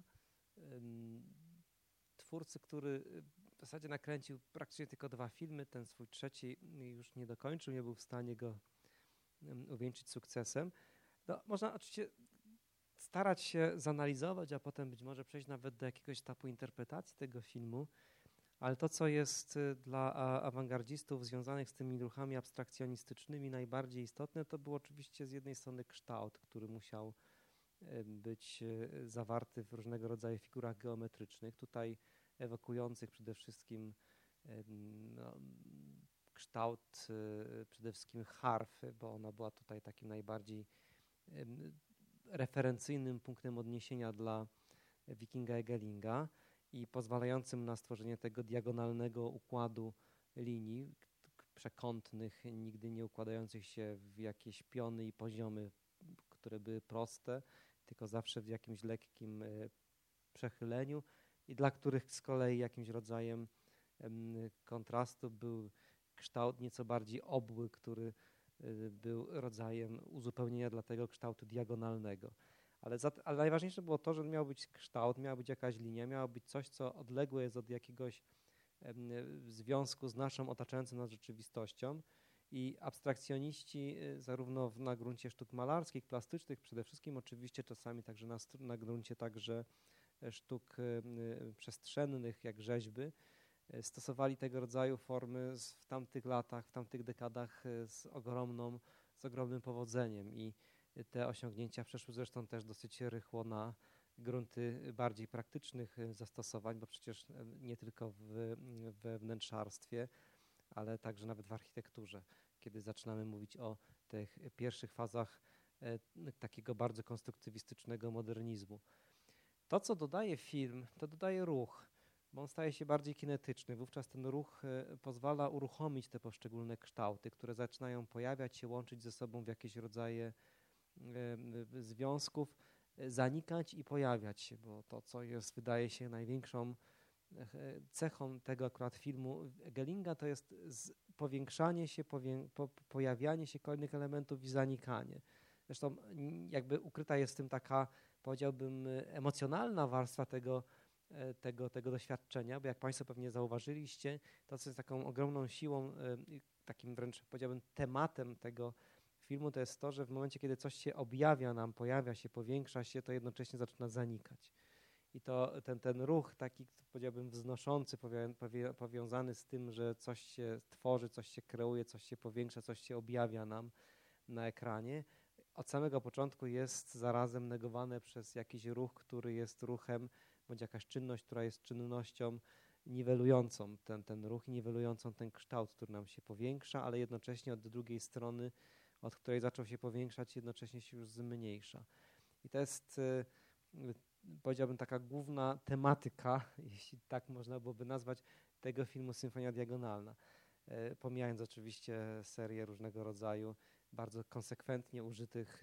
twórcy, który w zasadzie nakręcił praktycznie tylko dwa filmy. Ten swój trzeci już nie dokończył, nie był w stanie go uwieńczyć sukcesem. No, można oczywiście starać się zanalizować, a potem być może przejść nawet do jakiegoś etapu interpretacji tego filmu, ale to, co jest dla awangardzistów związanych z tymi ruchami abstrakcjonistycznymi najbardziej istotne, to był oczywiście z jednej strony kształt, który musiał być zawarty w różnego rodzaju figurach geometrycznych, tutaj ewokujących przede wszystkim no, kształt przede wszystkim harfy, bo ona była tutaj takim najbardziej referencyjnym punktem odniesienia dla Wikinga Egelinga i pozwalającym na stworzenie tego diagonalnego układu linii przekątnych, nigdy nie układających się w jakieś piony i poziomy, które były proste, tylko zawsze w jakimś lekkim przechyleniu i dla których z kolei jakimś rodzajem kontrastu był kształt nieco bardziej obły, który był rodzajem uzupełnienia dla tego kształtu diagonalnego. Ale, za, ale najważniejsze było to, że miał być kształt, miała być jakaś linia, miało być coś, co odległe jest od jakiegoś em, związku z naszą otaczającą nas rzeczywistością. I abstrakcjoniści zarówno w, na gruncie sztuk malarskich, plastycznych, przede wszystkim oczywiście czasami także na, na gruncie także sztuk y, przestrzennych, jak rzeźby, y, stosowali tego rodzaju formy z, w tamtych latach, w tamtych dekadach y, z ogromną, z ogromnym powodzeniem i te osiągnięcia przeszły zresztą też dosyć rychło na grunty bardziej praktycznych zastosowań, bo przecież nie tylko w, we wnętrzarstwie, ale także nawet w architekturze, kiedy zaczynamy mówić o tych pierwszych fazach e, takiego bardzo konstruktywistycznego modernizmu. To, co dodaje film, to dodaje ruch, bo on staje się bardziej kinetyczny. Wówczas ten ruch e, pozwala uruchomić te poszczególne kształty, które zaczynają pojawiać się, łączyć ze sobą w jakieś rodzaje e, związków, e, zanikać i pojawiać się, bo to, co jest, wydaje się największą cechą tego akurat filmu Egelinga, to jest powiększanie się, powię po pojawianie się kolejnych elementów i zanikanie. Zresztą jakby ukryta jest w tym taka, powiedziałbym, emocjonalna warstwa tego, tego, tego doświadczenia, bo jak Państwo pewnie zauważyliście, to co jest taką ogromną siłą, takim wręcz powiedziałbym tematem tego filmu, to jest to, że w momencie, kiedy coś się objawia nam, pojawia się, powiększa się, to jednocześnie zaczyna zanikać. I to ten, ten ruch taki, powiedziałbym, wznoszący, powią powiązany z tym, że coś się tworzy, coś się kreuje, coś się powiększa, coś się objawia nam na ekranie, od samego początku jest zarazem negowane przez jakiś ruch, który jest ruchem, bądź jakaś czynność, która jest czynnością niwelującą ten, ten ruch, niwelującą ten kształt, który nam się powiększa, ale jednocześnie od drugiej strony, od której zaczął się powiększać, jednocześnie się już zmniejsza. I to jest, powiedziałbym, taka główna tematyka, jeśli tak można byłoby nazwać, tego filmu Symfonia Diagonalna. Pomijając oczywiście serię różnego rodzaju bardzo konsekwentnie użytych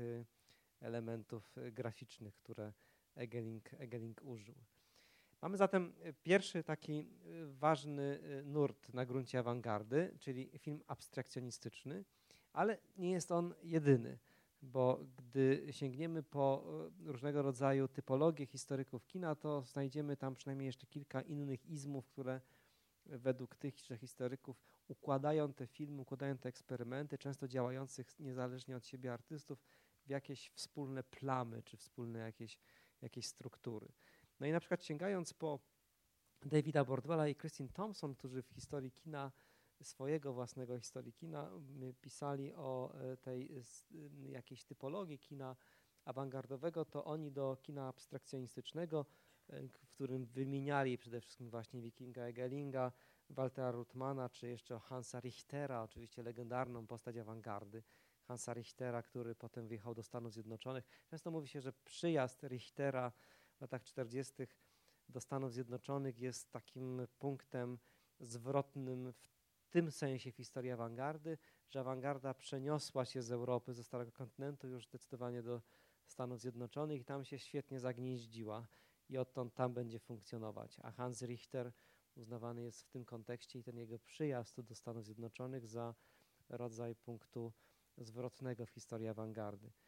elementów graficznych, które Egeling, Egeling użył. Mamy zatem pierwszy taki ważny nurt na gruncie awangardy, czyli film abstrakcjonistyczny, ale nie jest on jedyny, bo gdy sięgniemy po różnego rodzaju typologie historyków kina, to znajdziemy tam przynajmniej jeszcze kilka innych izmów, które według tychże historyków układają te filmy, układają te eksperymenty, często działających niezależnie od siebie artystów, w jakieś wspólne plamy, czy wspólne jakieś, jakieś struktury. No i na przykład sięgając po Davida Bordwella i Christine Thompson, którzy w historii kina, swojego własnego historii kina, pisali o tej jakiejś typologii kina awangardowego, to oni do kina abstrakcjonistycznego, w którym wymieniali przede wszystkim właśnie Wikinga Egelinga, Waltera Ruttmana, czy jeszcze Hansa Richtera, oczywiście legendarną postać awangardy, Hansa Richtera, który potem wyjechał do Stanów Zjednoczonych. Często mówi się, że przyjazd Richtera w latach czterdziestych do Stanów Zjednoczonych jest takim punktem zwrotnym w tym sensie w historii awangardy, że awangarda przeniosła się z Europy, ze Starego Kontynentu już zdecydowanie do Stanów Zjednoczonych i tam się świetnie zagnieździła i odtąd tam będzie funkcjonować. A Hans Richter uznawany jest w tym kontekście i ten jego przyjazd do Stanów Zjednoczonych za rodzaj punktu zwrotnego w historii awangardy.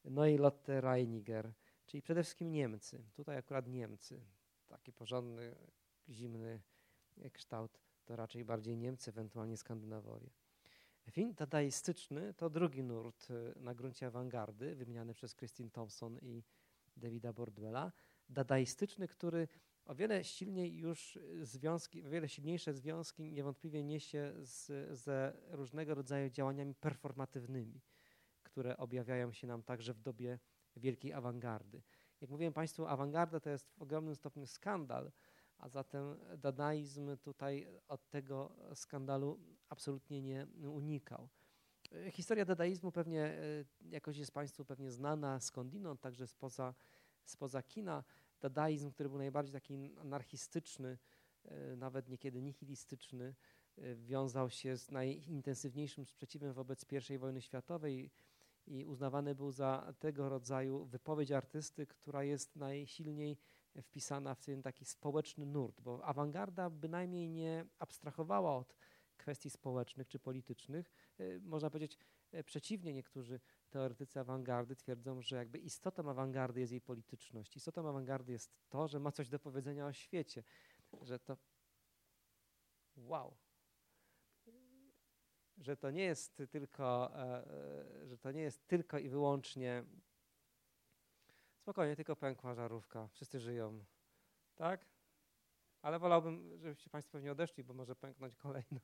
Neue Lotte Reiniger, czyli przede wszystkim Niemcy. Tutaj akurat Niemcy. Taki porządny, zimny kształt to raczej bardziej Niemcy, ewentualnie Skandynawowie. Film dadaistyczny to drugi nurt na gruncie awangardy, wymieniany przez Christine Thompson i Davida Bordwella. Dadaistyczny, który o wiele silniej już związki, o wiele silniejsze związki niewątpliwie niesie z, ze różnego rodzaju działaniami performatywnymi, które objawiają się nam także w dobie wielkiej awangardy. Jak mówiłem Państwu, awangarda to jest w ogromnym stopniu skandal, a zatem dadaizm tutaj od tego skandalu absolutnie nie unikał. Historia dadaizmu pewnie jakoś jest Państwu pewnie znana skądinąd, także spoza, spoza kina. Dadaizm, który był najbardziej taki anarchistyczny, nawet niekiedy nihilistyczny, wiązał się z najintensywniejszym sprzeciwem wobec pierwszej wojny światowej i uznawany był za tego rodzaju wypowiedź artysty, która jest najsilniej wpisana w ten taki społeczny nurt, bo awangarda bynajmniej nie abstrahowała od kwestii społecznych czy politycznych. Można powiedzieć przeciwnie, niektórzy teoretycy awangardy twierdzą, że jakby istotą awangardy jest jej polityczność. Istotą awangardy jest to, że ma coś do powiedzenia o świecie, że to wow, że to nie jest tylko, że to nie jest tylko i wyłącznie spokojnie, tylko pękła żarówka, wszyscy żyją, tak? Ale wolałbym, żebyście Państwo pewnie odeszli, bo może pęknąć kolejno.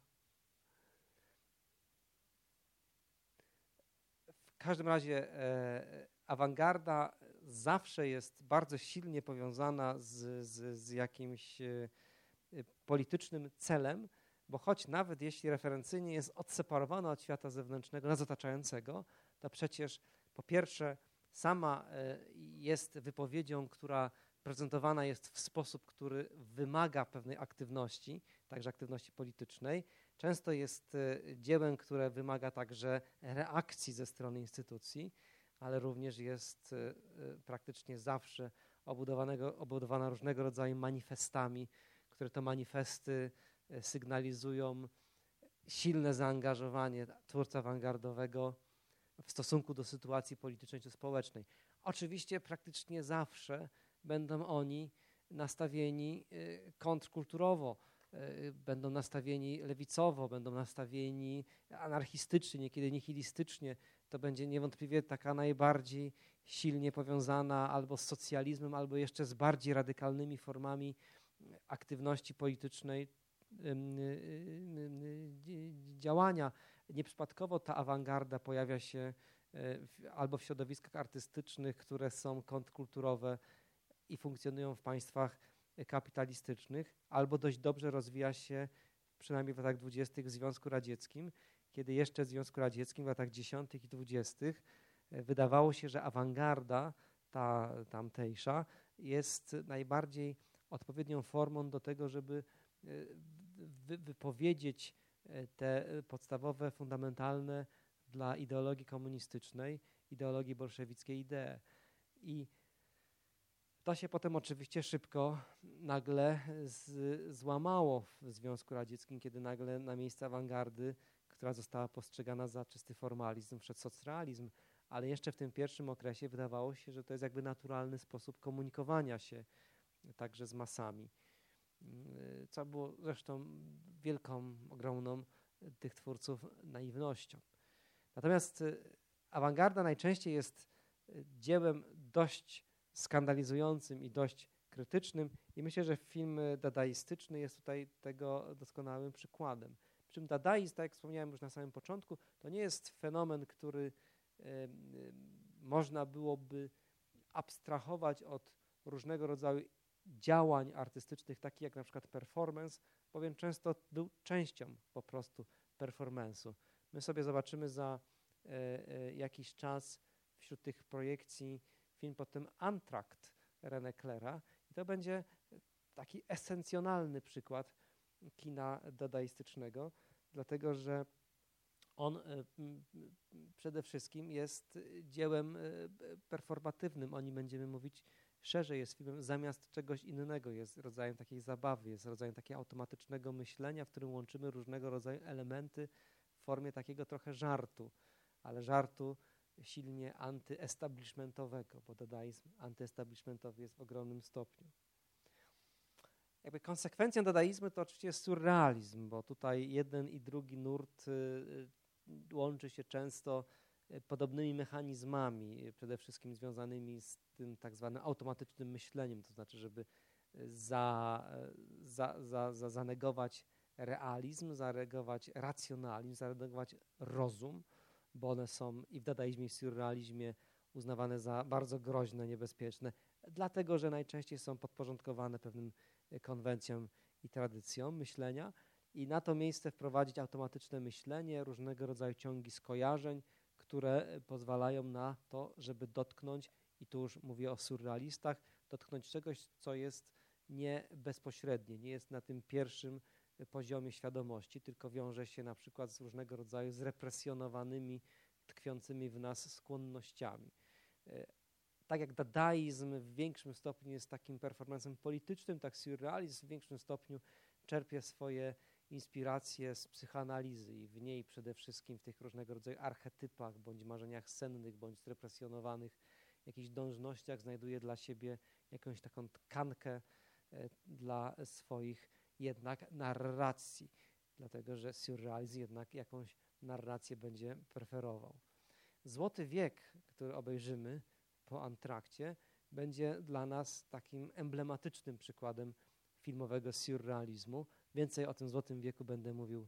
W każdym razie e, awangarda zawsze jest bardzo silnie powiązana z, z, z jakimś e, politycznym celem, bo choć nawet jeśli referencyjnie jest odseparowana od świata zewnętrznego, nas otaczającego, to przecież po pierwsze sama e, jest wypowiedzią, która prezentowana jest w sposób, który wymaga pewnej aktywności, także aktywności politycznej. Często jest dziełem, które wymaga także reakcji ze strony instytucji, ale również jest praktycznie zawsze obudowanego, obudowana różnego rodzaju manifestami, które to manifesty sygnalizują silne zaangażowanie twórcy awangardowego w stosunku do sytuacji politycznej czy społecznej. Oczywiście praktycznie zawsze będą oni nastawieni kontrkulturowo, będą nastawieni lewicowo, będą nastawieni anarchistycznie, niekiedy nihilistycznie. To będzie niewątpliwie taka najbardziej silnie powiązana albo z socjalizmem, albo jeszcze z bardziej radykalnymi formami aktywności politycznej, działania. Nieprzypadkowo ta awangarda pojawia się albo w środowiskach artystycznych, które są kontrkulturowe i funkcjonują w państwach kapitalistycznych, albo dość dobrze rozwija się, przynajmniej w latach dwudziestych w Związku Radzieckim, kiedy jeszcze w Związku Radzieckim w latach dziesiątych i dwudziestych wydawało się, że awangarda, ta tamtejsza, jest najbardziej odpowiednią formą do tego, żeby wy, wypowiedzieć te podstawowe, fundamentalne dla ideologii komunistycznej, ideologii bolszewickiej idee. I to się potem oczywiście szybko nagle z, złamało w Związku Radzieckim, kiedy nagle na miejsce awangardy, która została postrzegana za czysty formalizm, wszedł socrealizm, ale jeszcze w tym pierwszym okresie wydawało się, że to jest jakby naturalny sposób komunikowania się także z masami, co było zresztą wielką, ogromną tych twórców naiwnością. Natomiast awangarda najczęściej jest dziełem dość skandalizującym i dość krytycznym i myślę, że film dadaistyczny jest tutaj tego doskonałym przykładem. Przy czym dadaizm, tak jak wspomniałem już na samym początku, to nie jest fenomen, który y, y, można byłoby abstrahować od różnego rodzaju działań artystycznych, takich jak na przykład performance, bowiem często był częścią po prostu performance'u. My sobie zobaczymy za y, y, jakiś czas wśród tych projekcji film pod tym Antrakt René Claira i to będzie taki esencjonalny przykład kina dadaistycznego, dlatego że on przede wszystkim jest dziełem performatywnym. O nim będziemy mówić szerzej, jest filmem zamiast czegoś innego, jest rodzajem takiej zabawy, jest rodzajem takiego automatycznego myślenia, w którym łączymy różnego rodzaju elementy w formie takiego trochę żartu, ale żartu silnie antyestablishmentowego, bo dadaizm antyestablishmentowy jest w ogromnym stopniu. Jakby konsekwencją dadaizmu to oczywiście jest surrealizm, bo tutaj jeden i drugi nurt łączy się często podobnymi mechanizmami, przede wszystkim związanymi z tym tak zwanym automatycznym myśleniem, to znaczy, żeby za, za, za, za zanegować realizm, zanegować racjonalizm, zanegować rozum, bo one są i w dadaizmie, i w surrealizmie uznawane za bardzo groźne, niebezpieczne, dlatego że najczęściej są podporządkowane pewnym konwencjom i tradycjom myślenia i na to miejsce wprowadzić automatyczne myślenie, różnego rodzaju ciągi skojarzeń, które pozwalają na to, żeby dotknąć, i tu już mówię o surrealistach, dotknąć czegoś, co jest nie bezpośrednie, nie jest na tym pierwszym poziomie świadomości, tylko wiąże się na przykład z różnego rodzaju zrepresjonowanymi, tkwiącymi w nas skłonnościami. Tak jak dadaizm w większym stopniu jest takim performancem politycznym, tak surrealizm w większym stopniu czerpie swoje inspiracje z psychoanalizy i w niej przede wszystkim w tych różnego rodzaju archetypach, bądź marzeniach sennych, bądź zrepresjonowanych jakichś dążnościach znajduje dla siebie jakąś taką tkankę dla swoich jednak narracji, dlatego że surrealizm jednak jakąś narrację będzie preferował. Złoty wiek, który obejrzymy po Antrakcie, będzie dla nas takim emblematycznym przykładem filmowego surrealizmu. Więcej o tym Złotym wieku będę mówił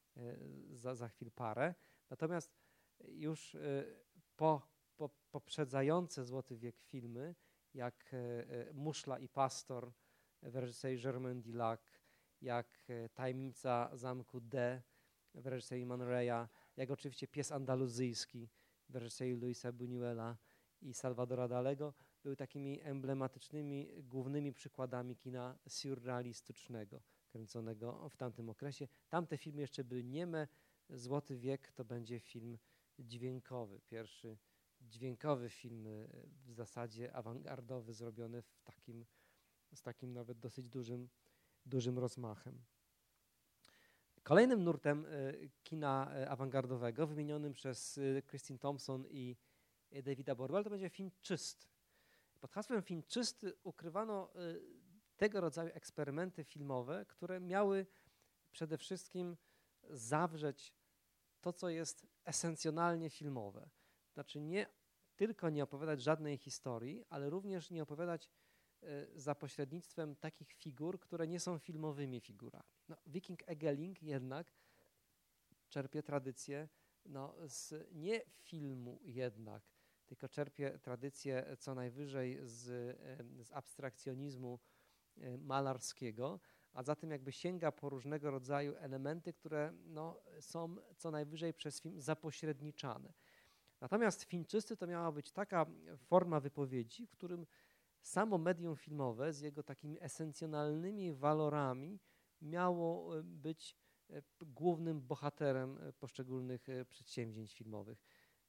za, za chwil parę. Natomiast już po, po, poprzedzające Złoty wiek filmy, jak Muszla i Pastor w reżyserii Germaine Dulac, jak Tajemnica Zamku D w reżyserii Man Raya, jak oczywiście Pies Andaluzyjski w reżyserii Luisa Buñuela i Salvadora Dalego, były takimi emblematycznymi, głównymi przykładami kina surrealistycznego, kręconego w tamtym okresie. Tamte filmy jeszcze były nieme, Złoty wiek to będzie film dźwiękowy, pierwszy dźwiękowy film w zasadzie awangardowy, zrobiony w takim, z takim nawet dosyć dużym, dużym rozmachem. Kolejnym nurtem kina awangardowego, wymienionym przez Christine Thompson i Davida Borwell, to będzie film czysty. Pod hasłem film czysty ukrywano tego rodzaju eksperymenty filmowe, które miały przede wszystkim zawrzeć to, co jest esencjonalnie filmowe. Znaczy nie tylko nie opowiadać żadnej historii, ale również nie opowiadać za pośrednictwem takich figur, które nie są filmowymi figurami. No, Viking Egeling jednak czerpie tradycję no, z nie filmu jednak, tylko czerpie tradycję co najwyżej z, z abstrakcjonizmu malarskiego, a zatem jakby sięga po różnego rodzaju elementy, które no, są co najwyżej przez film zapośredniczane. Natomiast film czysty to miała być taka forma wypowiedzi, w którym samo medium filmowe z jego takimi esencjonalnymi walorami miało być głównym bohaterem poszczególnych przedsięwzięć filmowych.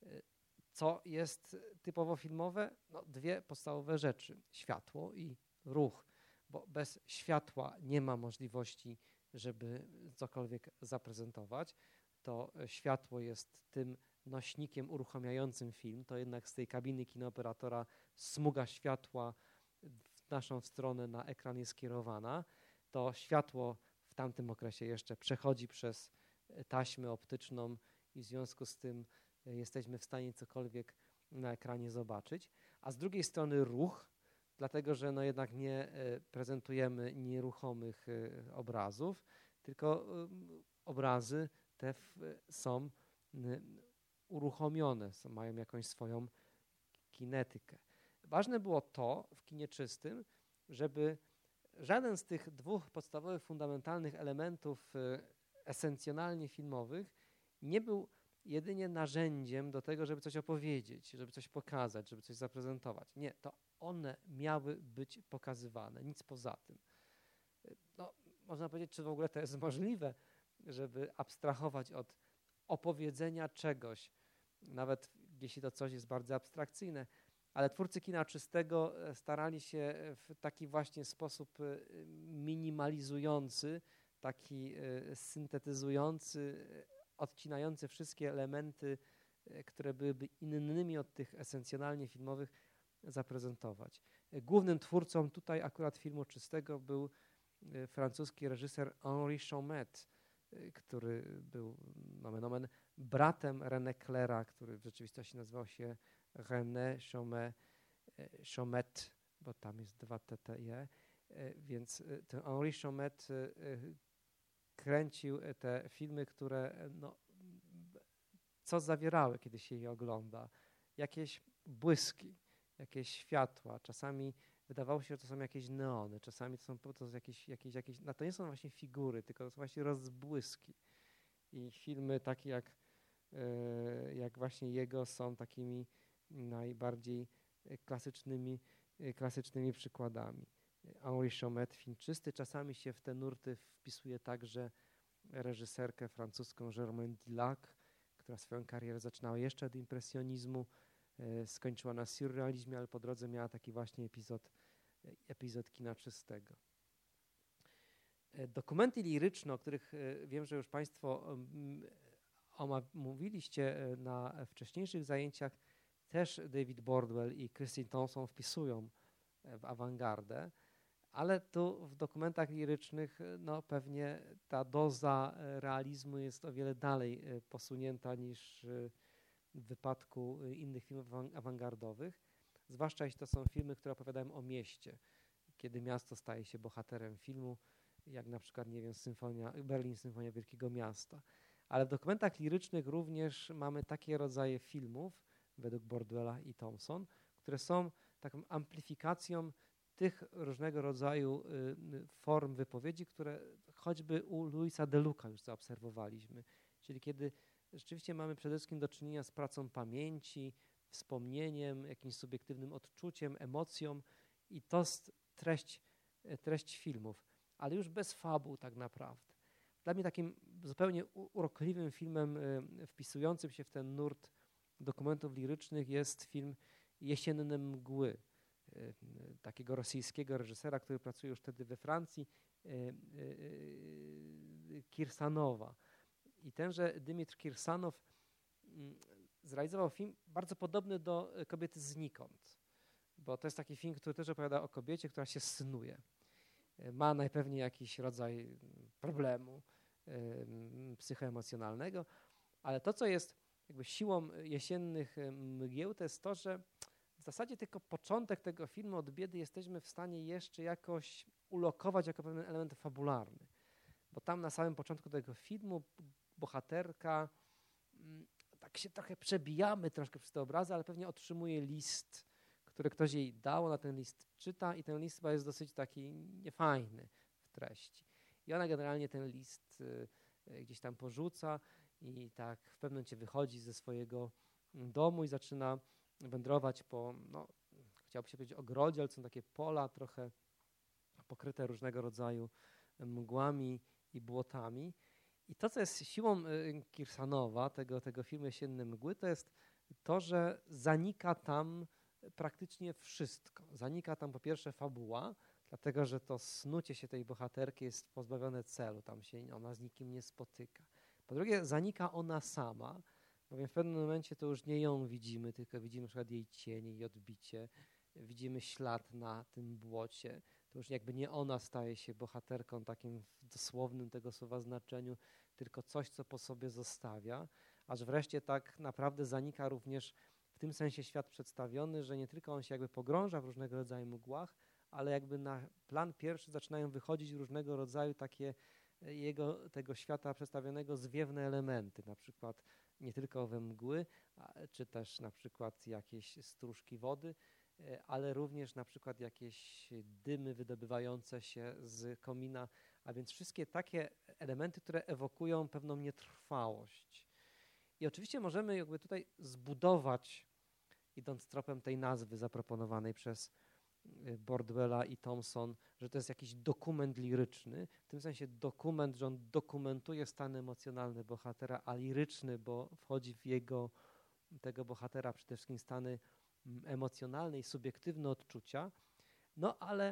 Co jest typowo filmowe? No, dwie podstawowe rzeczy. Światło i ruch, bo bez światła nie ma możliwości, żeby cokolwiek zaprezentować. To światło jest tym nośnikiem uruchamiającym film. To jednak z tej kabiny kinooperatora smuga światła w naszą stronę na ekran jest skierowana. To światło w tamtym okresie jeszcze przechodzi przez taśmę optyczną i w związku z tym jesteśmy w stanie cokolwiek na ekranie zobaczyć. A z drugiej strony ruch, dlatego że no jednak nie prezentujemy nieruchomych obrazów, tylko obrazy te są uruchomione, są, mają jakąś swoją kinetykę. Ważne było to w kinie czystym, żeby żaden z tych dwóch podstawowych, fundamentalnych elementów esencjonalnie filmowych nie był jedynie narzędziem do tego, żeby coś opowiedzieć, żeby coś pokazać, żeby coś zaprezentować. Nie, to one miały być pokazywane, nic poza tym. No, można powiedzieć, czy w ogóle to jest możliwe, żeby abstrahować od opowiedzenia czegoś, nawet jeśli to coś jest bardzo abstrakcyjne, ale twórcy kina czystego starali się w taki właśnie sposób minimalizujący, taki syntetyzujący, odcinający wszystkie elementy które byłyby innymi od tych esencjonalnie filmowych, zaprezentować. Głównym twórcą tutaj akurat filmu czystego był francuski reżyser Henri Chomet, który był nomen omen bratem René Claira, który w rzeczywistości nazywał się René Chomet, Chomet, bo tam jest dwa T T i E, więc ten Henri Chomet kręcił te filmy, które no, co zawierały, kiedy się je ogląda. Jakieś błyski, jakieś światła, czasami wydawało się, że to są jakieś neony, czasami to są, to są jakieś, jakieś, jakieś, no to nie są właśnie figury, tylko to są właśnie rozbłyski. I filmy takie jak, jak właśnie jego są takimi najbardziej klasycznymi, klasycznymi przykładami. Henri Chomet, film czysty, czasami się w te nurty wpisuje także reżyserkę francuską Germaine Dulac, która swoją karierę zaczynała jeszcze od impresjonizmu, skończyła na surrealizmie, ale po drodze miała taki właśnie epizod, epizod kina czystego. Dokumenty liryczne, o których wiem, że już Państwo mówiliście na wcześniejszych zajęciach, też David Bordwell i Kristin Thompson wpisują w awangardę, ale tu w dokumentach lirycznych no, pewnie ta doza realizmu jest o wiele dalej posunięta niż w wypadku innych filmów awangardowych, zwłaszcza jeśli to są filmy, które opowiadają o mieście, kiedy miasto staje się bohaterem filmu, jak na przykład, nie wiem, Symfonia, Berlin, Symfonia Wielkiego Miasta. Ale w dokumentach lirycznych również mamy takie rodzaje filmów, według Bordwella i Thompson, które są taką amplifikacją tych różnego rodzaju y, form wypowiedzi, które choćby u Louisa Deluca już zaobserwowaliśmy. Czyli kiedy rzeczywiście mamy przede wszystkim do czynienia z pracą pamięci, wspomnieniem, jakimś subiektywnym odczuciem, emocją i to jest treść, treść filmów, ale już bez fabuł tak naprawdę. Dla mnie takim zupełnie urokliwym filmem y, wpisującym się w ten nurt dokumentów lirycznych jest film Jesienne mgły, y, takiego rosyjskiego reżysera, który pracuje już wtedy we Francji, y, y, Kirsanowa. I tenże Dmytr Kirsanow zrealizował film bardzo podobny do Kobiety znikąd, bo to jest taki film, który też opowiada o kobiecie, która się snuje. Ma najpewniej jakiś rodzaj problemu psychoemocjonalnego, ale to, co jest jakby siłą jesiennych mgieł, to jest to, że w zasadzie tylko początek tego filmu od biedy jesteśmy w stanie jeszcze jakoś ulokować jako pewien element fabularny. Bo tam na samym początku tego filmu bohaterka, tak się trochę przebijamy troszkę przez te obrazy, ale pewnie otrzymuje list, który ktoś jej dał, ona ten list czyta i ten list chyba jest dosyć taki niefajny w treści. I ona generalnie ten list y, gdzieś tam porzuca i tak w pewnym momencie wychodzi ze swojego domu i zaczyna wędrować po, no, chciałoby się powiedzieć ogrodzie, ale są takie pola trochę pokryte różnego rodzaju mgłami i błotami. I to, co jest siłą y, Kirsanowa, tego, tego filmu Jesienne mgły, to jest to, że zanika tam praktycznie wszystko. Zanika tam po pierwsze fabuła, dlatego że to snucie się tej bohaterki jest pozbawione celu, tam się ona z nikim nie spotyka. Po drugie, zanika ona sama, bowiem w pewnym momencie to już nie ją widzimy, tylko widzimy na przykład jej cień, jej odbicie, widzimy ślad na tym błocie. To już jakby nie ona staje się bohaterką takim w dosłownym tego słowa znaczeniu, tylko coś, co po sobie zostawia, aż wreszcie tak naprawdę zanika również w tym sensie świat przedstawiony, że nie tylko on się jakby pogrąża w różnego rodzaju mgłach, ale jakby na plan pierwszy zaczynają wychodzić różnego rodzaju takie jego, tego świata przedstawionego zwiewne elementy, na przykład nie tylko owe mgły, czy też na przykład jakieś stróżki wody, ale również na przykład jakieś dymy wydobywające się z komina, a więc wszystkie takie elementy, które ewokują pewną nietrwałość. I oczywiście możemy jakby tutaj zbudować, idąc tropem tej nazwy zaproponowanej przez Bordwella i Thompson, że to jest jakiś dokument liryczny, w tym sensie dokument, że on dokumentuje stany emocjonalne bohatera, a liryczny, bo wchodzi w jego, tego bohatera przede wszystkim stany emocjonalne i subiektywne odczucia, no ale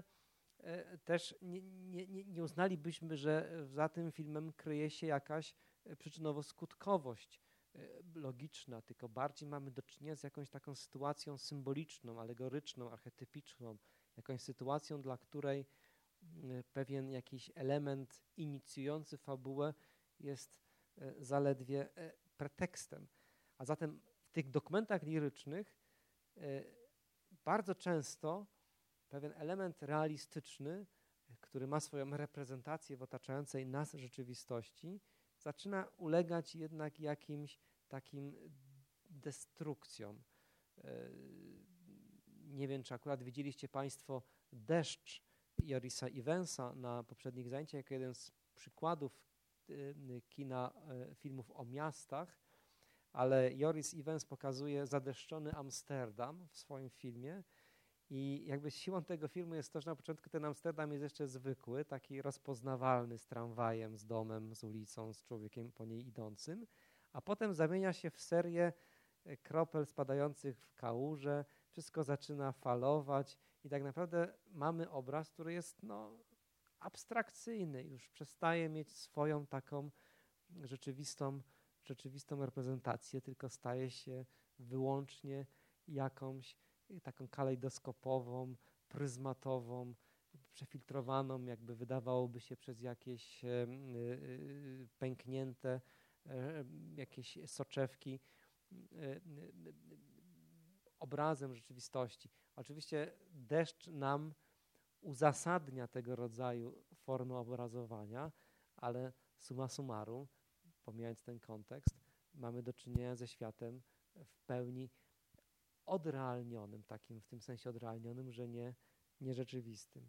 e, też nie, nie, nie uznalibyśmy, że za tym filmem kryje się jakaś przyczynowo-skutkowość logiczna, tylko bardziej mamy do czynienia z jakąś taką sytuacją symboliczną, alegoryczną, archetypiczną, jakąś sytuacją, dla której pewien jakiś element inicjujący fabułę jest zaledwie pretekstem. A zatem w tych dokumentach lirycznych bardzo często pewien element realistyczny, który ma swoją reprezentację w otaczającej nas rzeczywistości, zaczyna ulegać jednak jakimś takim destrukcjom. Nie wiem, czy akurat widzieliście Państwo Deszcz Jorisa Evansa na poprzednich zajęciach jako jeden z przykładów kina, filmów o miastach, ale Joris Evans pokazuje zadeszczony Amsterdam w swoim filmie i jakby siłą tego filmu jest to, że na początku ten Amsterdam jest jeszcze zwykły, taki rozpoznawalny z tramwajem, z domem, z ulicą, z człowiekiem po niej idącym, a potem zamienia się w serię kropel spadających w kałuże, wszystko zaczyna falować i tak naprawdę mamy obraz, który jest no, abstrakcyjny, już przestaje mieć swoją taką rzeczywistą, rzeczywistą reprezentację, tylko staje się wyłącznie jakąś taką kalejdoskopową, pryzmatową, przefiltrowaną, jakby wydawałoby się przez jakieś e, e, pęknięte e, jakieś soczewki e, obrazem rzeczywistości. Oczywiście deszcz nam uzasadnia tego rodzaju formy obrazowania, ale summa summarum, pomijając ten kontekst, mamy do czynienia ze światem w pełni odrealnionym, takim w tym sensie odrealnionym, że nie, nierzeczywistym.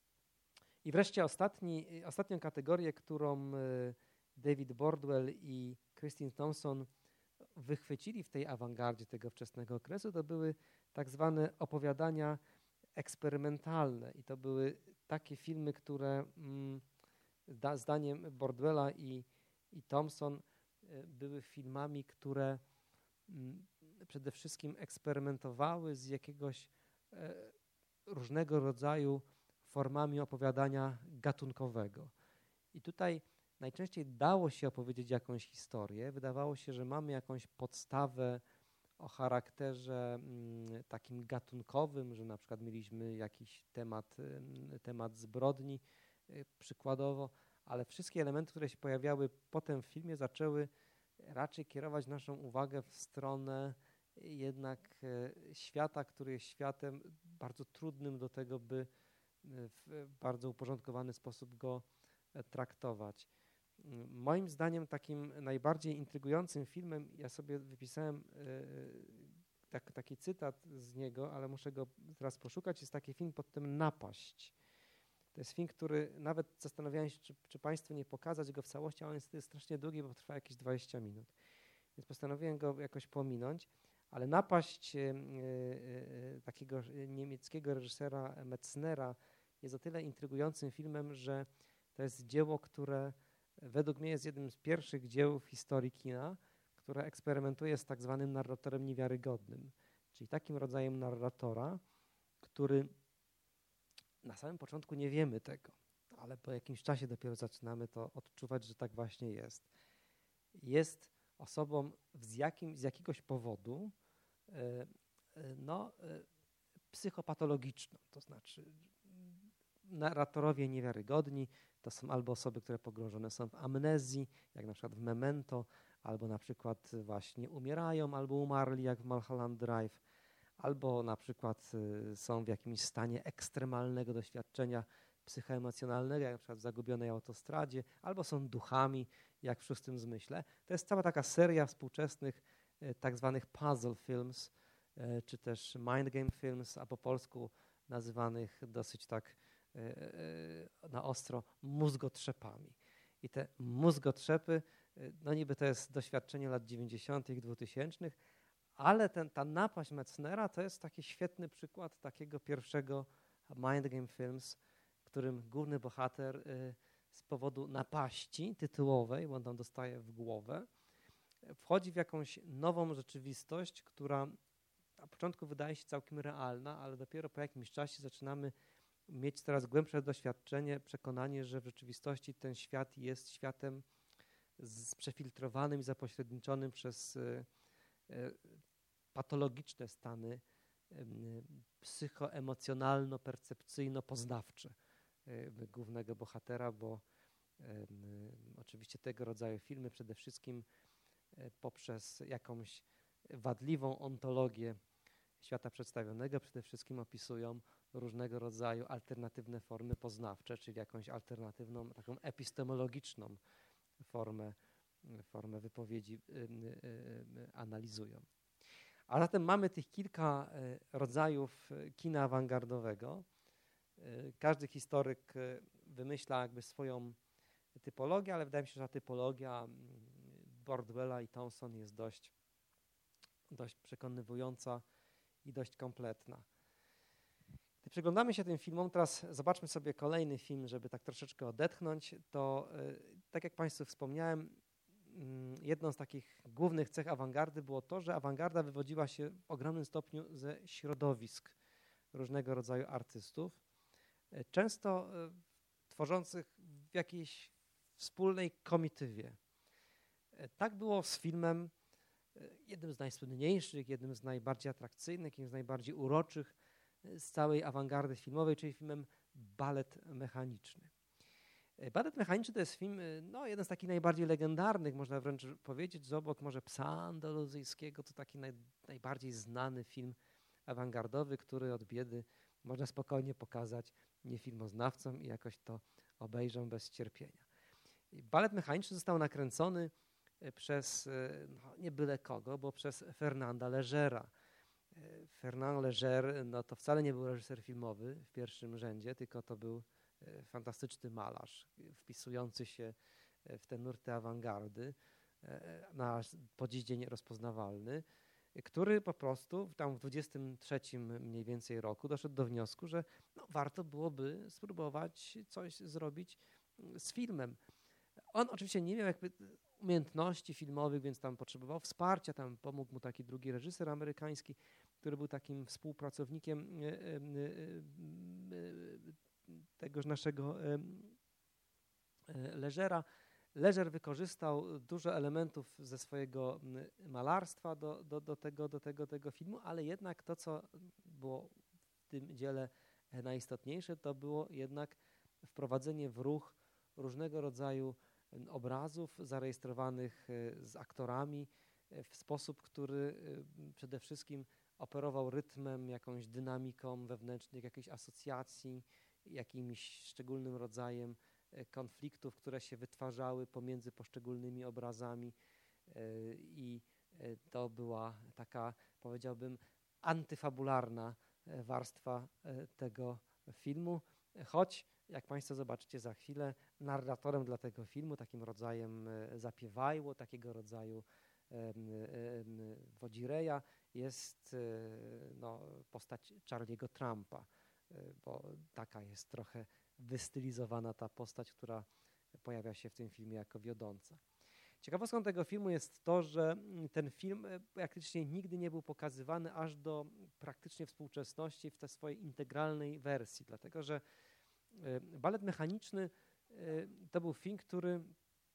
I wreszcie ostatni, ostatnią kategorię, którą David Bordwell i Kristin Thompson wychwycili w tej awangardzie tego wczesnego okresu, to były tak zwane opowiadania eksperymentalne. I to były takie filmy, które mm, zdaniem Bordwella i, i Thompson były filmami, które mm, przede wszystkim eksperymentowały z jakiegoś e, różnego rodzaju formami opowiadania gatunkowego. I tutaj najczęściej dało się opowiedzieć jakąś historię. Wydawało się, że mamy jakąś podstawę o charakterze mm, takim gatunkowym, że na przykład mieliśmy jakiś temat, y, temat zbrodni y, przykładowo, ale wszystkie elementy, które się pojawiały potem w filmie, zaczęły raczej kierować naszą uwagę w stronę jednak y, świata, który jest światem bardzo trudnym do tego, by w bardzo uporządkowany sposób go traktować. Moim zdaniem takim najbardziej intrygującym filmem, ja sobie wypisałem tak, taki cytat z niego, ale muszę go teraz poszukać, jest taki film pod tym Napaść. To jest film, który nawet zastanawiałem się, czy, czy Państwu nie pokazać go w całości, ale on jest, jest strasznie długi, bo trwa jakieś dwadzieścia minut. Więc postanowiłem go jakoś pominąć, ale Napaść yy, yy, takiego niemieckiego reżysera Metznera jest o tyle intrygującym filmem, że to jest dzieło, które według mnie jest jednym z pierwszych dzieł w historii kina, które eksperymentuje z tak zwanym narratorem niewiarygodnym, czyli takim rodzajem narratora, który na samym początku nie wiemy tego, ale po jakimś czasie dopiero zaczynamy to odczuwać, że tak właśnie jest. Jest osobą z, jakim, z jakiegoś powodu no, psychopatologiczną, to znaczy narratorowie niewiarygodni to są albo osoby, które pogrążone są w amnezji, jak na przykład w Memento, albo na przykład właśnie umierają, albo umarli, jak w Mulholland Drive, albo na przykład są w jakimś stanie ekstremalnego doświadczenia psychoemocjonalnego, jak na przykład w Zagubionej autostradzie, albo są duchami, jak w Szóstym Zmyśle. To jest cała taka seria współczesnych tak zwanych puzzle films, czy też mind game films, a po polsku nazywanych dosyć tak na ostro mózgotrzepami. I te mózgotrzepy, no niby to jest doświadczenie lat dziewięćdziesiątych, dwutysięcznych, ale ten, ta napaść Metznera to jest taki świetny przykład takiego pierwszego mind game films, w którym główny bohater z powodu napaści tytułowej, bo on tam dostaje w głowę, wchodzi w jakąś nową rzeczywistość, która na początku wydaje się całkiem realna, ale dopiero po jakimś czasie zaczynamy mieć coraz głębsze doświadczenie, przekonanie, że w rzeczywistości ten świat jest światem z przefiltrowanym i zapośredniczonym przez patologiczne stany psychoemocjonalno-percepcyjno-poznawcze głównego bohatera, bo oczywiście tego rodzaju filmy przede wszystkim poprzez jakąś wadliwą ontologię świata przedstawionego przede wszystkim opisują różnego rodzaju alternatywne formy poznawcze, czyli jakąś alternatywną, taką epistemologiczną formę, formę wypowiedzi analizują. A zatem mamy tych kilka rodzajów kina awangardowego. Każdy historyk wymyśla jakby swoją typologię, ale wydaje mi się, że ta typologia Bordwella i Thompson jest dość, dość przekonywująca i dość kompletna. Gdy przyglądamy się tym filmom, teraz zobaczmy sobie kolejny film, żeby tak troszeczkę odetchnąć, to tak jak Państwu wspomniałem, jedną z takich głównych cech awangardy było to, że awangarda wywodziła się w ogromnym stopniu ze środowisk różnego rodzaju artystów, często tworzących w jakiejś wspólnej komitywie. Tak było z filmem, jednym z najsłynniejszych, jednym z najbardziej atrakcyjnych, jednym z najbardziej uroczych z całej awangardy filmowej, czyli filmem Balet Mechaniczny. Balet Mechaniczny to jest film, no, jeden z takich najbardziej legendarnych, można wręcz powiedzieć, że obok może Psa Andaluzyjskiego to taki naj, najbardziej znany film awangardowy, który od biedy można spokojnie pokazać niefilmoznawcom i jakoś to obejrzą bez cierpienia. Balet Mechaniczny został nakręcony przez, no, nie byle kogo, bo przez Fernanda Légera. Fernand Léger, no to wcale nie był reżyser filmowy w pierwszym rzędzie, tylko to był fantastyczny malarz, wpisujący się w te nurty awangardy, na po dziś dzień rozpoznawalny, który po prostu tam w dwudziestym trzecim mniej więcej roku doszedł do wniosku, że no, warto byłoby spróbować coś zrobić z filmem. On oczywiście nie miał jakby umiejętności filmowych, więc tam potrzebował wsparcia, tam pomógł mu taki drugi reżyser amerykański, który był takim współpracownikiem tegoż naszego Légera. Léger wykorzystał dużo elementów ze swojego malarstwa do, do, do, tego, do tego, tego filmu, ale jednak to, co było w tym dziele najistotniejsze, to było jednak wprowadzenie w ruch różnego rodzaju obrazów zarejestrowanych z aktorami w sposób, który przede wszystkim operował rytmem, jakąś dynamiką wewnętrznych, jakiejś asocjacji, jakimś szczególnym rodzajem konfliktów, które się wytwarzały pomiędzy poszczególnymi obrazami i to była taka, powiedziałbym, antyfabularna warstwa tego filmu, choć jak Państwo zobaczycie za chwilę, narratorem dla tego filmu, takim rodzajem zapiewajło, takiego rodzaju wodzireja jest no, postać Charlie'ego Trumpa, bo taka jest trochę wystylizowana ta postać, która pojawia się w tym filmie jako wiodąca. Ciekawostką tego filmu jest to, że ten film praktycznie nigdy nie był pokazywany aż do praktycznie współczesności w tej swojej integralnej wersji, dlatego że Balet Mechaniczny to był film, który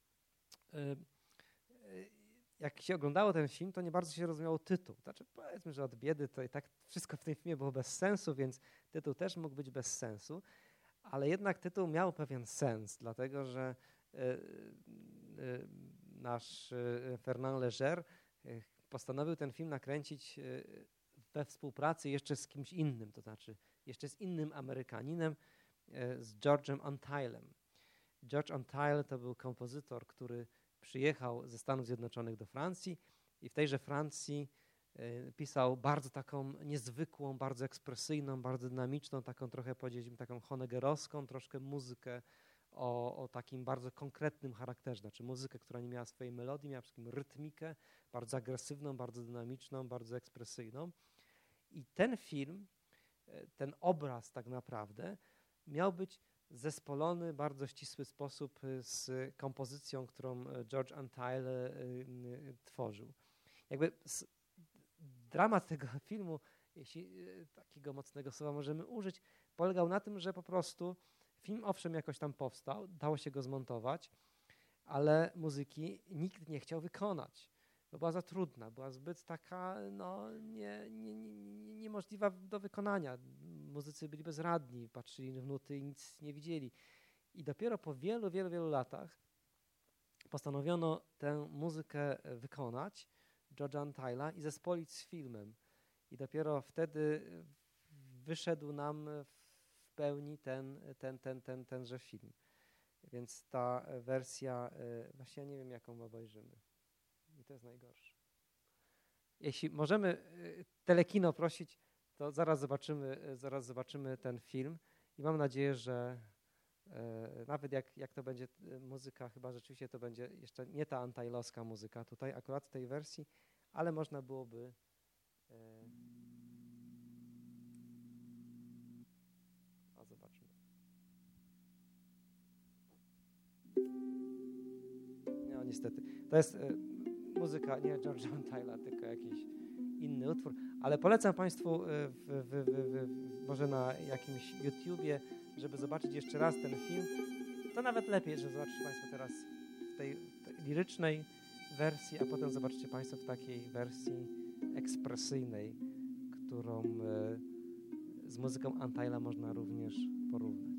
jak się oglądało ten film, to nie bardzo się rozumiało tytuł. Znaczy, powiedzmy, że od biedy to i tak wszystko w tym filmie było bez sensu, więc tytuł też mógł być bez sensu, ale jednak tytuł miał pewien sens, dlatego że nasz Fernand Léger postanowił ten film nakręcić we współpracy jeszcze z kimś innym, to znaczy jeszcze z innym Amerykaninem, z George'em Antillem. George Antille to był kompozytor, który przyjechał ze Stanów Zjednoczonych do Francji i w tejże Francji pisał bardzo taką niezwykłą, bardzo ekspresyjną, bardzo dynamiczną, taką trochę powiedzieliśmy taką honeggerowską troszkę muzykę o, o takim bardzo konkretnym charakterze, znaczy muzykę, która nie miała swojej melodii, miała przede wszystkim rytmikę, bardzo agresywną, bardzo dynamiczną, bardzo ekspresyjną. I ten film, ten obraz tak naprawdę miał być zespolony w bardzo ścisły sposób z kompozycją, którą George Antille tworzył. Jakby dramat tego filmu, jeśli takiego mocnego słowa możemy użyć, polegał na tym, że po prostu film owszem jakoś tam powstał, dało się go zmontować, ale muzyki nikt nie chciał wykonać, bo była za trudna, była zbyt taka no, nie, nie, nie, niemożliwa do wykonania. Muzycy byli bezradni, patrzyli w nuty i nic nie widzieli. I dopiero po wielu, wielu, wielu latach postanowiono tę muzykę wykonać, George'a Antheila, i zespolić z filmem. I dopiero wtedy wyszedł nam w pełni ten, ten, ten, ten, tenże film. Więc ta wersja, właśnie ja nie wiem, jaką obejrzymy. I to jest najgorsze. Jeśli możemy telekino prosić, to zaraz zobaczymy, zaraz zobaczymy ten film i mam nadzieję, że e, nawet jak, jak to będzie muzyka, chyba rzeczywiście to będzie jeszcze nie ta antajlowska muzyka tutaj, akurat w tej wersji, ale można byłoby e, a zobaczmy. No niestety. To jest e, muzyka nie George'a Antheila, tylko jakiś inny utwór, ale polecam Państwu w, w, w, w, może na jakimś YouTubie, żeby zobaczyć jeszcze raz ten film. To nawet lepiej, że zobaczycie Państwo teraz w tej, tej lirycznej wersji, a potem zobaczycie Państwo w takiej wersji ekspresyjnej, którą e, z muzyką Antheila można również porównać.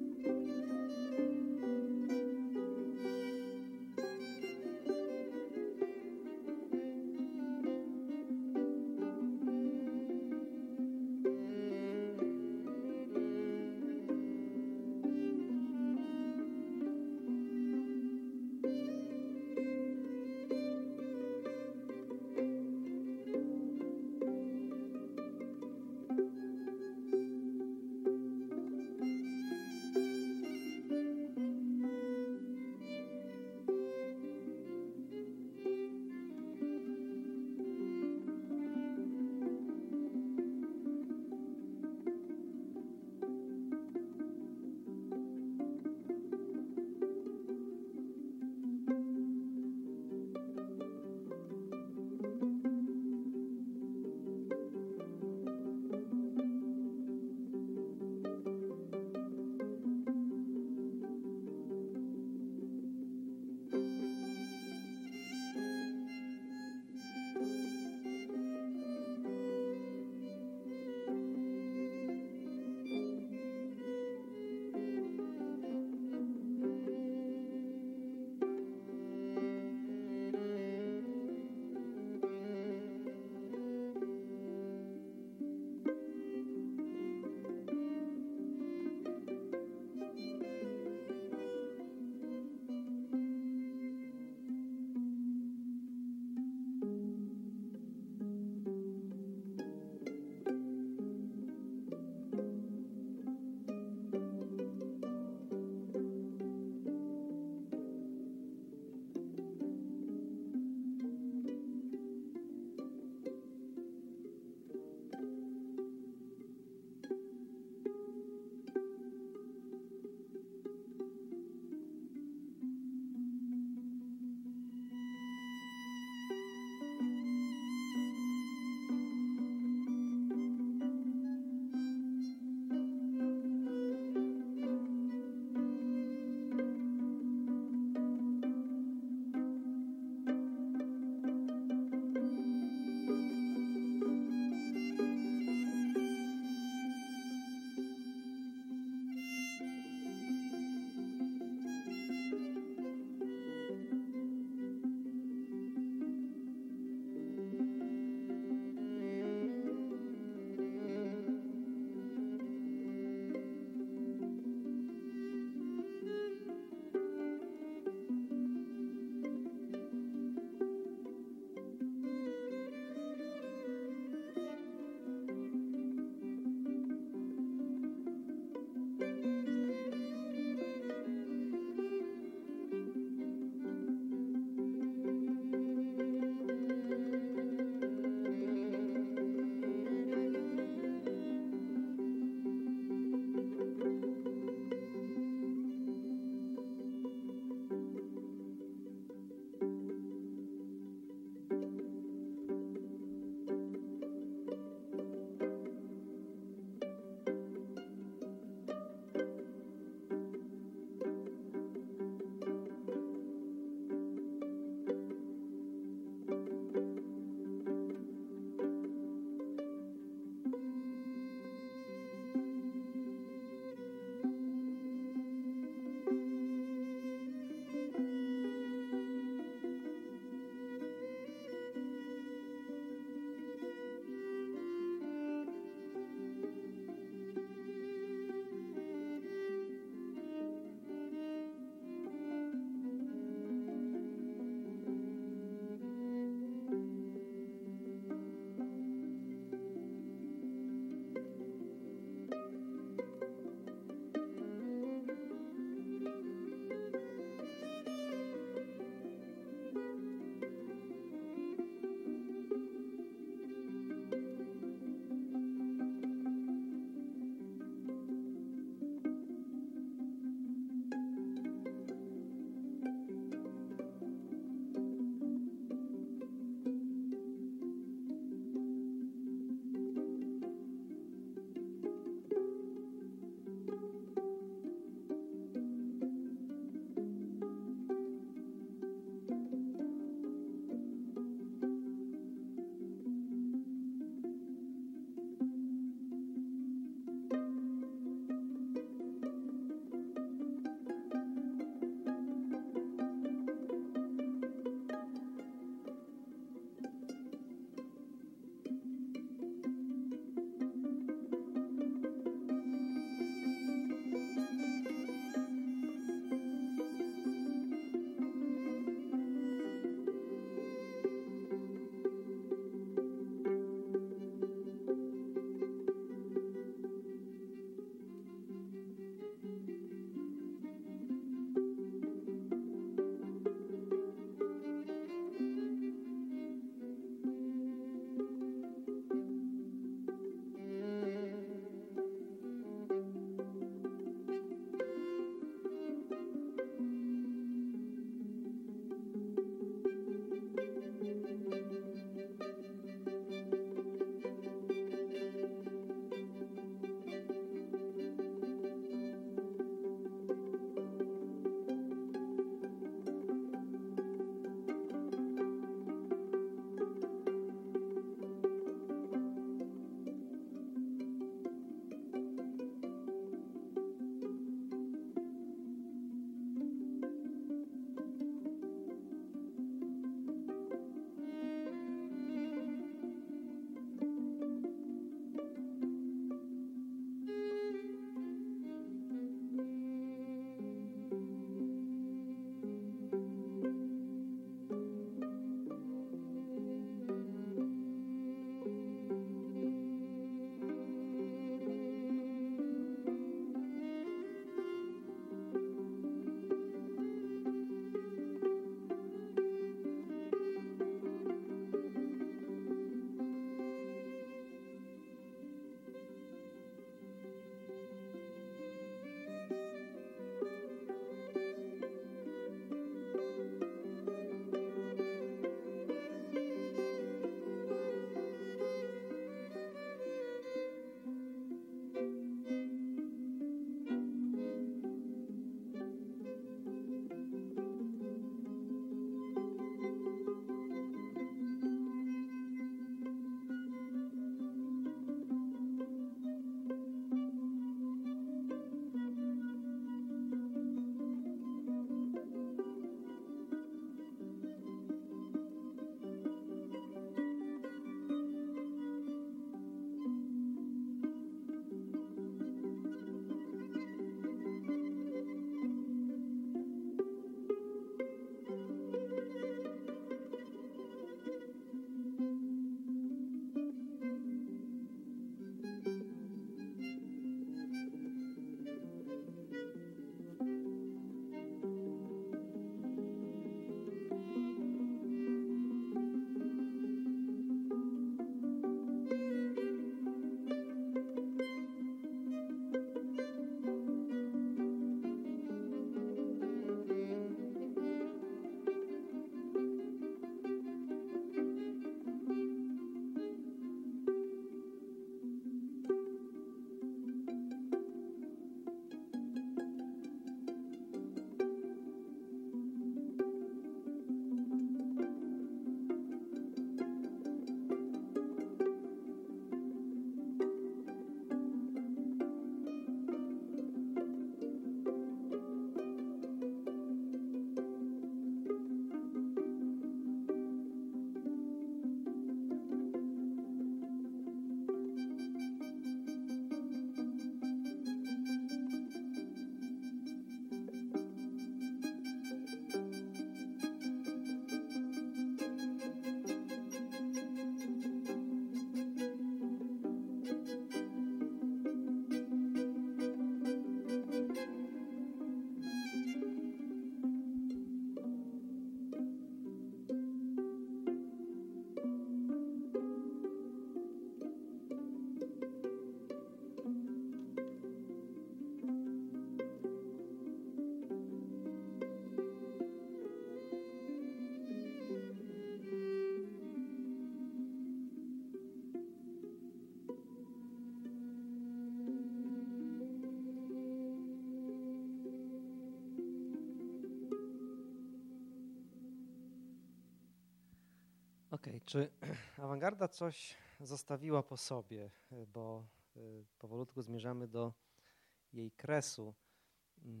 Okej, czy awangarda coś zostawiła po sobie, bo y, powolutku zmierzamy do jej kresu. Mm,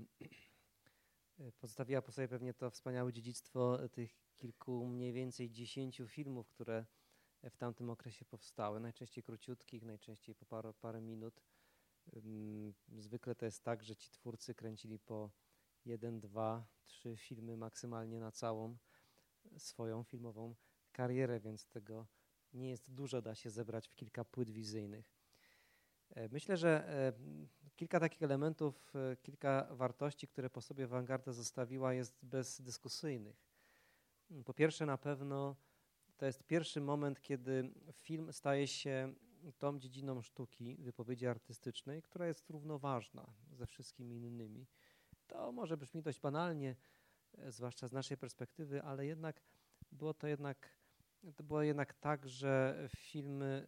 y, Pozostawiła po sobie pewnie to wspaniałe dziedzictwo tych kilku, mniej więcej dziesięciu filmów, które w tamtym okresie powstały. Najczęściej króciutkich, najczęściej po parę, parę minut. Ym, Zwykle to jest tak, że ci twórcy kręcili po jeden, dwa, trzy filmy maksymalnie na całą swoją filmową karierę, więc tego nie jest dużo, da się zebrać w kilka płyt wizyjnych. E, Myślę, że e, kilka takich elementów, e, kilka wartości, które po sobie awangarda zostawiła, jest bezdyskusyjnych. Po pierwsze, na pewno to jest pierwszy moment, kiedy film staje się tą dziedziną sztuki, wypowiedzi artystycznej, która jest równoważna ze wszystkimi innymi. To może brzmi dość banalnie, e, zwłaszcza z naszej perspektywy, ale jednak było to jednak, to było jednak tak, że film e,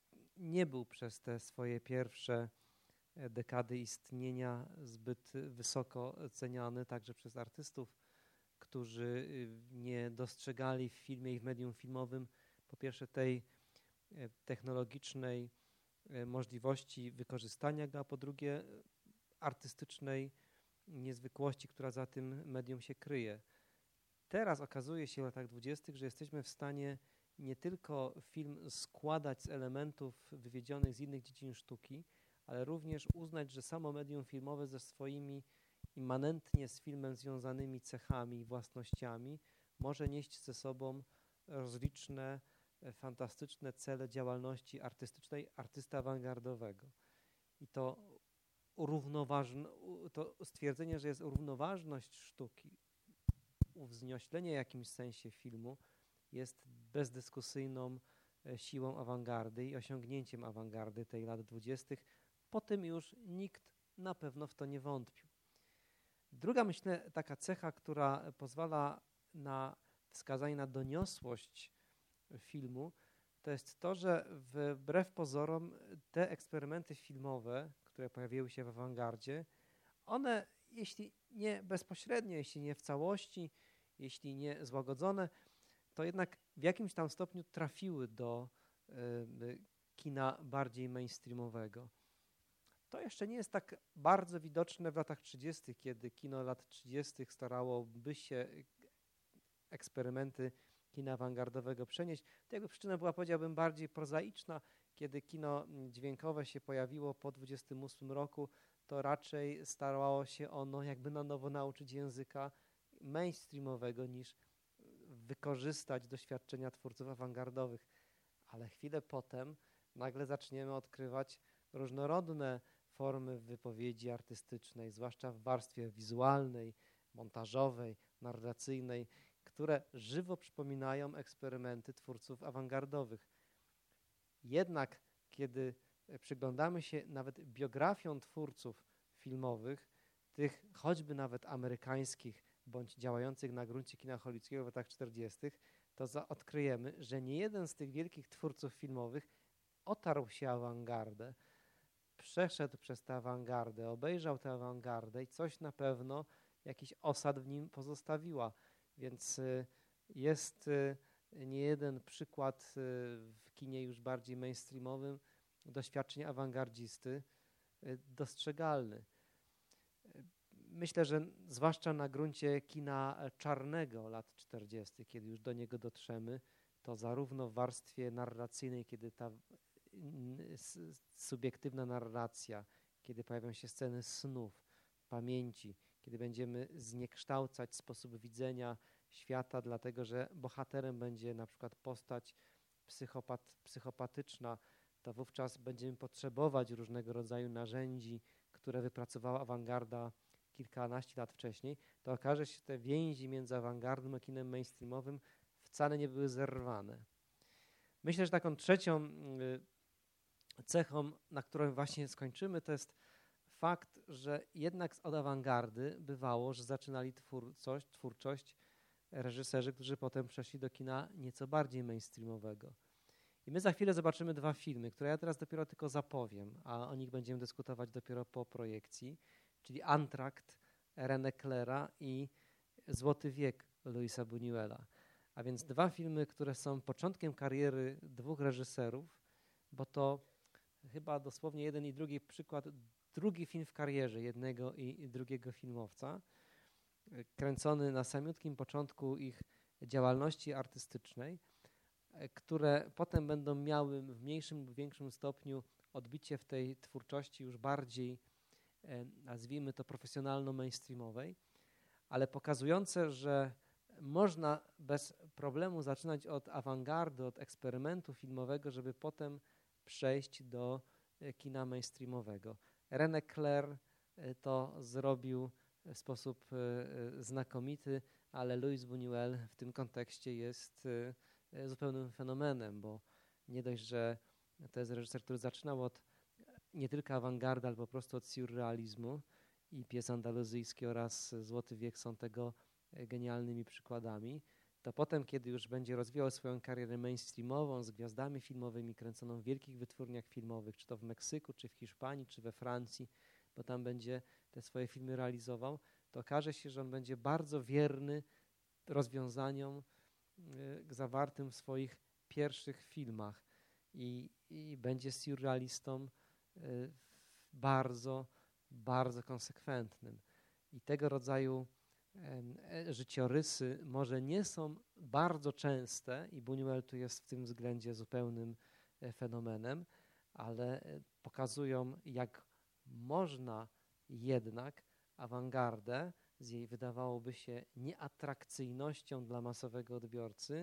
nie był przez te swoje pierwsze e, dekady istnienia zbyt wysoko ceniany także przez artystów, którzy y, nie dostrzegali w filmie i w medium filmowym po pierwsze tej e, technologicznej e, możliwości wykorzystania go, a po drugie e, artystycznej niezwykłości, która za tym medium się kryje. Teraz okazuje się w latach dwudziestych, że jesteśmy w stanie nie tylko film składać z elementów wywiedzionych z innych dziedzin sztuki, ale również uznać, że samo medium filmowe ze swoimi immanentnie z filmem związanymi cechami i własnościami może nieść ze sobą rozliczne, e, fantastyczne cele działalności artystycznej artysty awangardowego. I to, równoważn- u- to stwierdzenie, że jest równoważność sztuki, uwznioślenie w jakimś sensie filmu jest bezdyskusyjną e, siłą awangardy i osiągnięciem awangardy tej lat dwudziestych. Po tym już nikt na pewno w to nie wątpił. Druga, myślę, taka cecha, która pozwala na wskazanie na doniosłość filmu, to jest to, że wbrew pozorom te eksperymenty filmowe, które pojawiły się w awangardzie, one, jeśli nie bezpośrednio, jeśli nie w całości, jeśli nie złagodzone, to jednak w jakimś tam stopniu trafiły do y, kina bardziej mainstreamowego. To jeszcze nie jest tak bardzo widoczne w latach trzydziestych, kiedy kino lat trzydziestych starałoby się eksperymenty kina awangardowego przenieść. Tego przyczyna była, powiedziałbym, bardziej prozaiczna. Kiedy kino dźwiękowe się pojawiło po dwudziestym ósmym roku, to raczej starało się ono jakby na nowo nauczyć języka mainstreamowego niż wykorzystać doświadczenia twórców awangardowych. Ale chwilę potem nagle zaczniemy odkrywać różnorodne formy wypowiedzi artystycznej, zwłaszcza w warstwie wizualnej, montażowej, narracyjnej, które żywo przypominają eksperymenty twórców awangardowych. Jednak kiedy przyglądamy się nawet biografiom twórców filmowych, tych choćby nawet amerykańskich bądź działających na gruncie kina hollywoodzkiego w latach czterdziestych, to za- odkryjemy, że nie jeden z tych wielkich twórców filmowych otarł się awangardę, przeszedł przez tę awangardę, obejrzał tę awangardę i coś na pewno, jakiś osad w nim pozostawiła. Więc y, jest y, nie jeden przykład y, w kinie już bardziej mainstreamowym doświadczeń awangardzisty y, dostrzegalny. Y, Myślę, że zwłaszcza na gruncie kina czarnego lat czterdziestych, kiedy już do niego dotrzemy, to zarówno w warstwie narracyjnej, kiedy ta subiektywna narracja, kiedy pojawią się sceny snów, pamięci, kiedy będziemy zniekształcać sposób widzenia świata, dlatego że bohaterem będzie na przykład postać psychopat, psychopatyczna, to wówczas będziemy potrzebować różnego rodzaju narzędzi, które wypracowała awangarda kilkanaście lat wcześniej, to okaże się, że te więzi między awangardą a kinem mainstreamowym wcale nie były zerwane. Myślę, że taką trzecią cechą, na którą właśnie skończymy, to jest fakt, że jednak od awangardy bywało, że zaczynali twórczość, twórczość reżyserzy, którzy potem przeszli do kina nieco bardziej mainstreamowego. I my za chwilę zobaczymy dwa filmy, które ja teraz dopiero tylko zapowiem, a o nich będziemy dyskutować dopiero po projekcji, czyli Antrakt René Claira i Złoty wiek Luisa Buñuela. A więc dwa filmy, które są początkiem kariery dwóch reżyserów, bo to chyba dosłownie jeden i drugi przykład, drugi film w karierze jednego i, i drugiego filmowca, kręcony na samiutkim początku ich działalności artystycznej, które potem będą miały w mniejszym lub większym stopniu odbicie w tej twórczości już bardziej, nazwijmy to, profesjonalno-mainstreamowej, ale pokazujące, że można bez problemu zaczynać od awangardy, od eksperymentu filmowego, żeby potem przejść do kina mainstreamowego. René Clair to zrobił w sposób znakomity, ale Luis Buñuel w tym kontekście jest zupełnym fenomenem, bo nie dość, że to jest reżyser, który zaczynał od nie tylko awangardy, ale po prostu od surrealizmu i Pies andaluzyjski oraz Złoty wiek są tego genialnymi przykładami, to potem, kiedy już będzie rozwijał swoją karierę mainstreamową z gwiazdami filmowymi, kręconą w wielkich wytwórniach filmowych, czy to w Meksyku, czy w Hiszpanii, czy we Francji, bo tam będzie te swoje filmy realizował, to okaże się, że on będzie bardzo wierny rozwiązaniom y, zawartym w swoich pierwszych filmach i, i będzie surrealistą y, bardzo, bardzo konsekwentnym. I tego rodzaju y, życiorysy może nie są bardzo częste i Buñuel tu jest w tym względzie zupełnym y, fenomenem, ale y, pokazują, jak można jednak awangardę z jej, wydawałoby się, nieatrakcyjnością dla masowego odbiorcy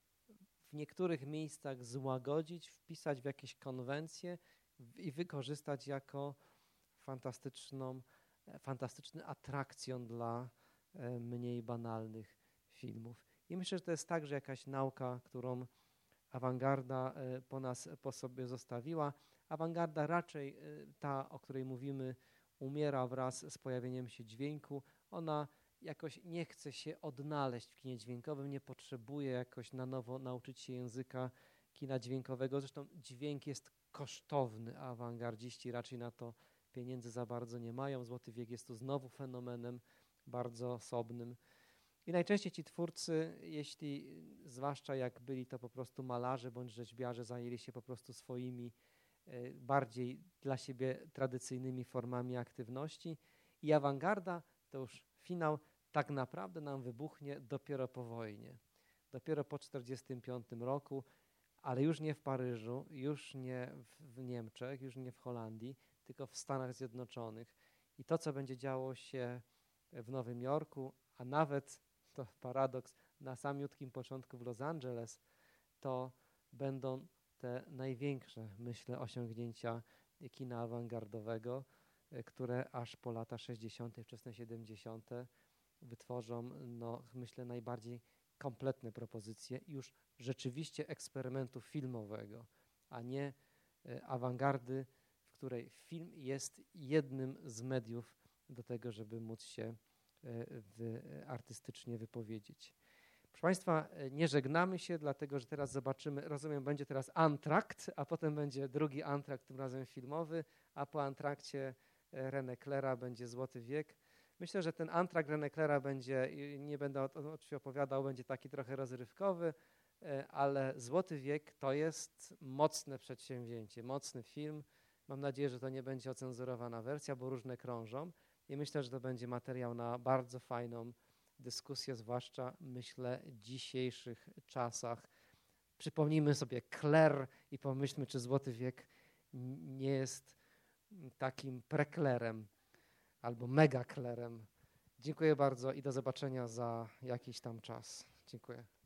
w niektórych miejscach złagodzić, wpisać w jakieś konwencje i wykorzystać jako fantastyczną, fantastyczny atrakcjon dla mniej banalnych filmów. I myślę, że to jest także jakaś nauka, którą awangarda po nas, po sobie zostawiła. Awangarda raczej ta, o której mówimy, umiera wraz z pojawieniem się dźwięku. Ona jakoś nie chce się odnaleźć w kinie dźwiękowym, nie potrzebuje jakoś na nowo nauczyć się języka kina dźwiękowego. Zresztą dźwięk jest kosztowny, a awangardziści raczej na to pieniędzy za bardzo nie mają. Złoty wiek jest tu znowu fenomenem bardzo osobnym. I najczęściej ci twórcy, jeśli zwłaszcza jak byli to po prostu malarze bądź rzeźbiarze, zajęli się po prostu swoimi bardziej dla siebie tradycyjnymi formami aktywności i awangarda, to już finał, tak naprawdę nam wybuchnie dopiero po wojnie. Dopiero po tysiąc dziewięćset czterdziestym piątym roku, ale już nie w Paryżu, już nie w, w Niemczech, już nie w Holandii, tylko w Stanach Zjednoczonych. I to, co będzie działo się w Nowym Jorku, a nawet, to paradoks, na samiutkim początku w Los Angeles, to będą te największe, myślę, osiągnięcia kina awangardowego, które aż po lata sześćdziesiąte, wczesne siedemdziesiąte wytworzą, no, myślę, najbardziej kompletne propozycje już rzeczywiście eksperymentu filmowego, a nie awangardy, w której film jest jednym z mediów do tego, żeby móc się wy, artystycznie wypowiedzieć. Proszę Państwa, nie żegnamy się, dlatego że teraz zobaczymy, rozumiem, będzie teraz antrakt, a potem będzie drugi antrakt, tym razem filmowy, a po antrakcie René Claira będzie Złoty wiek. Myślę, że ten antrakt René Claira będzie, nie będę oczywiście opowiadał, będzie taki trochę rozrywkowy, ale Złoty wiek to jest mocne przedsięwzięcie, mocny film. Mam nadzieję, że to nie będzie ocenzurowana wersja, bo różne krążą i myślę, że to będzie materiał na bardzo fajną dyskusję, zwłaszcza, myślę, w dzisiejszych czasach. Przypomnijmy sobie Clair i pomyślmy, czy Złoty wiek nie jest takim preklerem albo megaklerem. Dziękuję bardzo i do zobaczenia za jakiś tam czas. Dziękuję.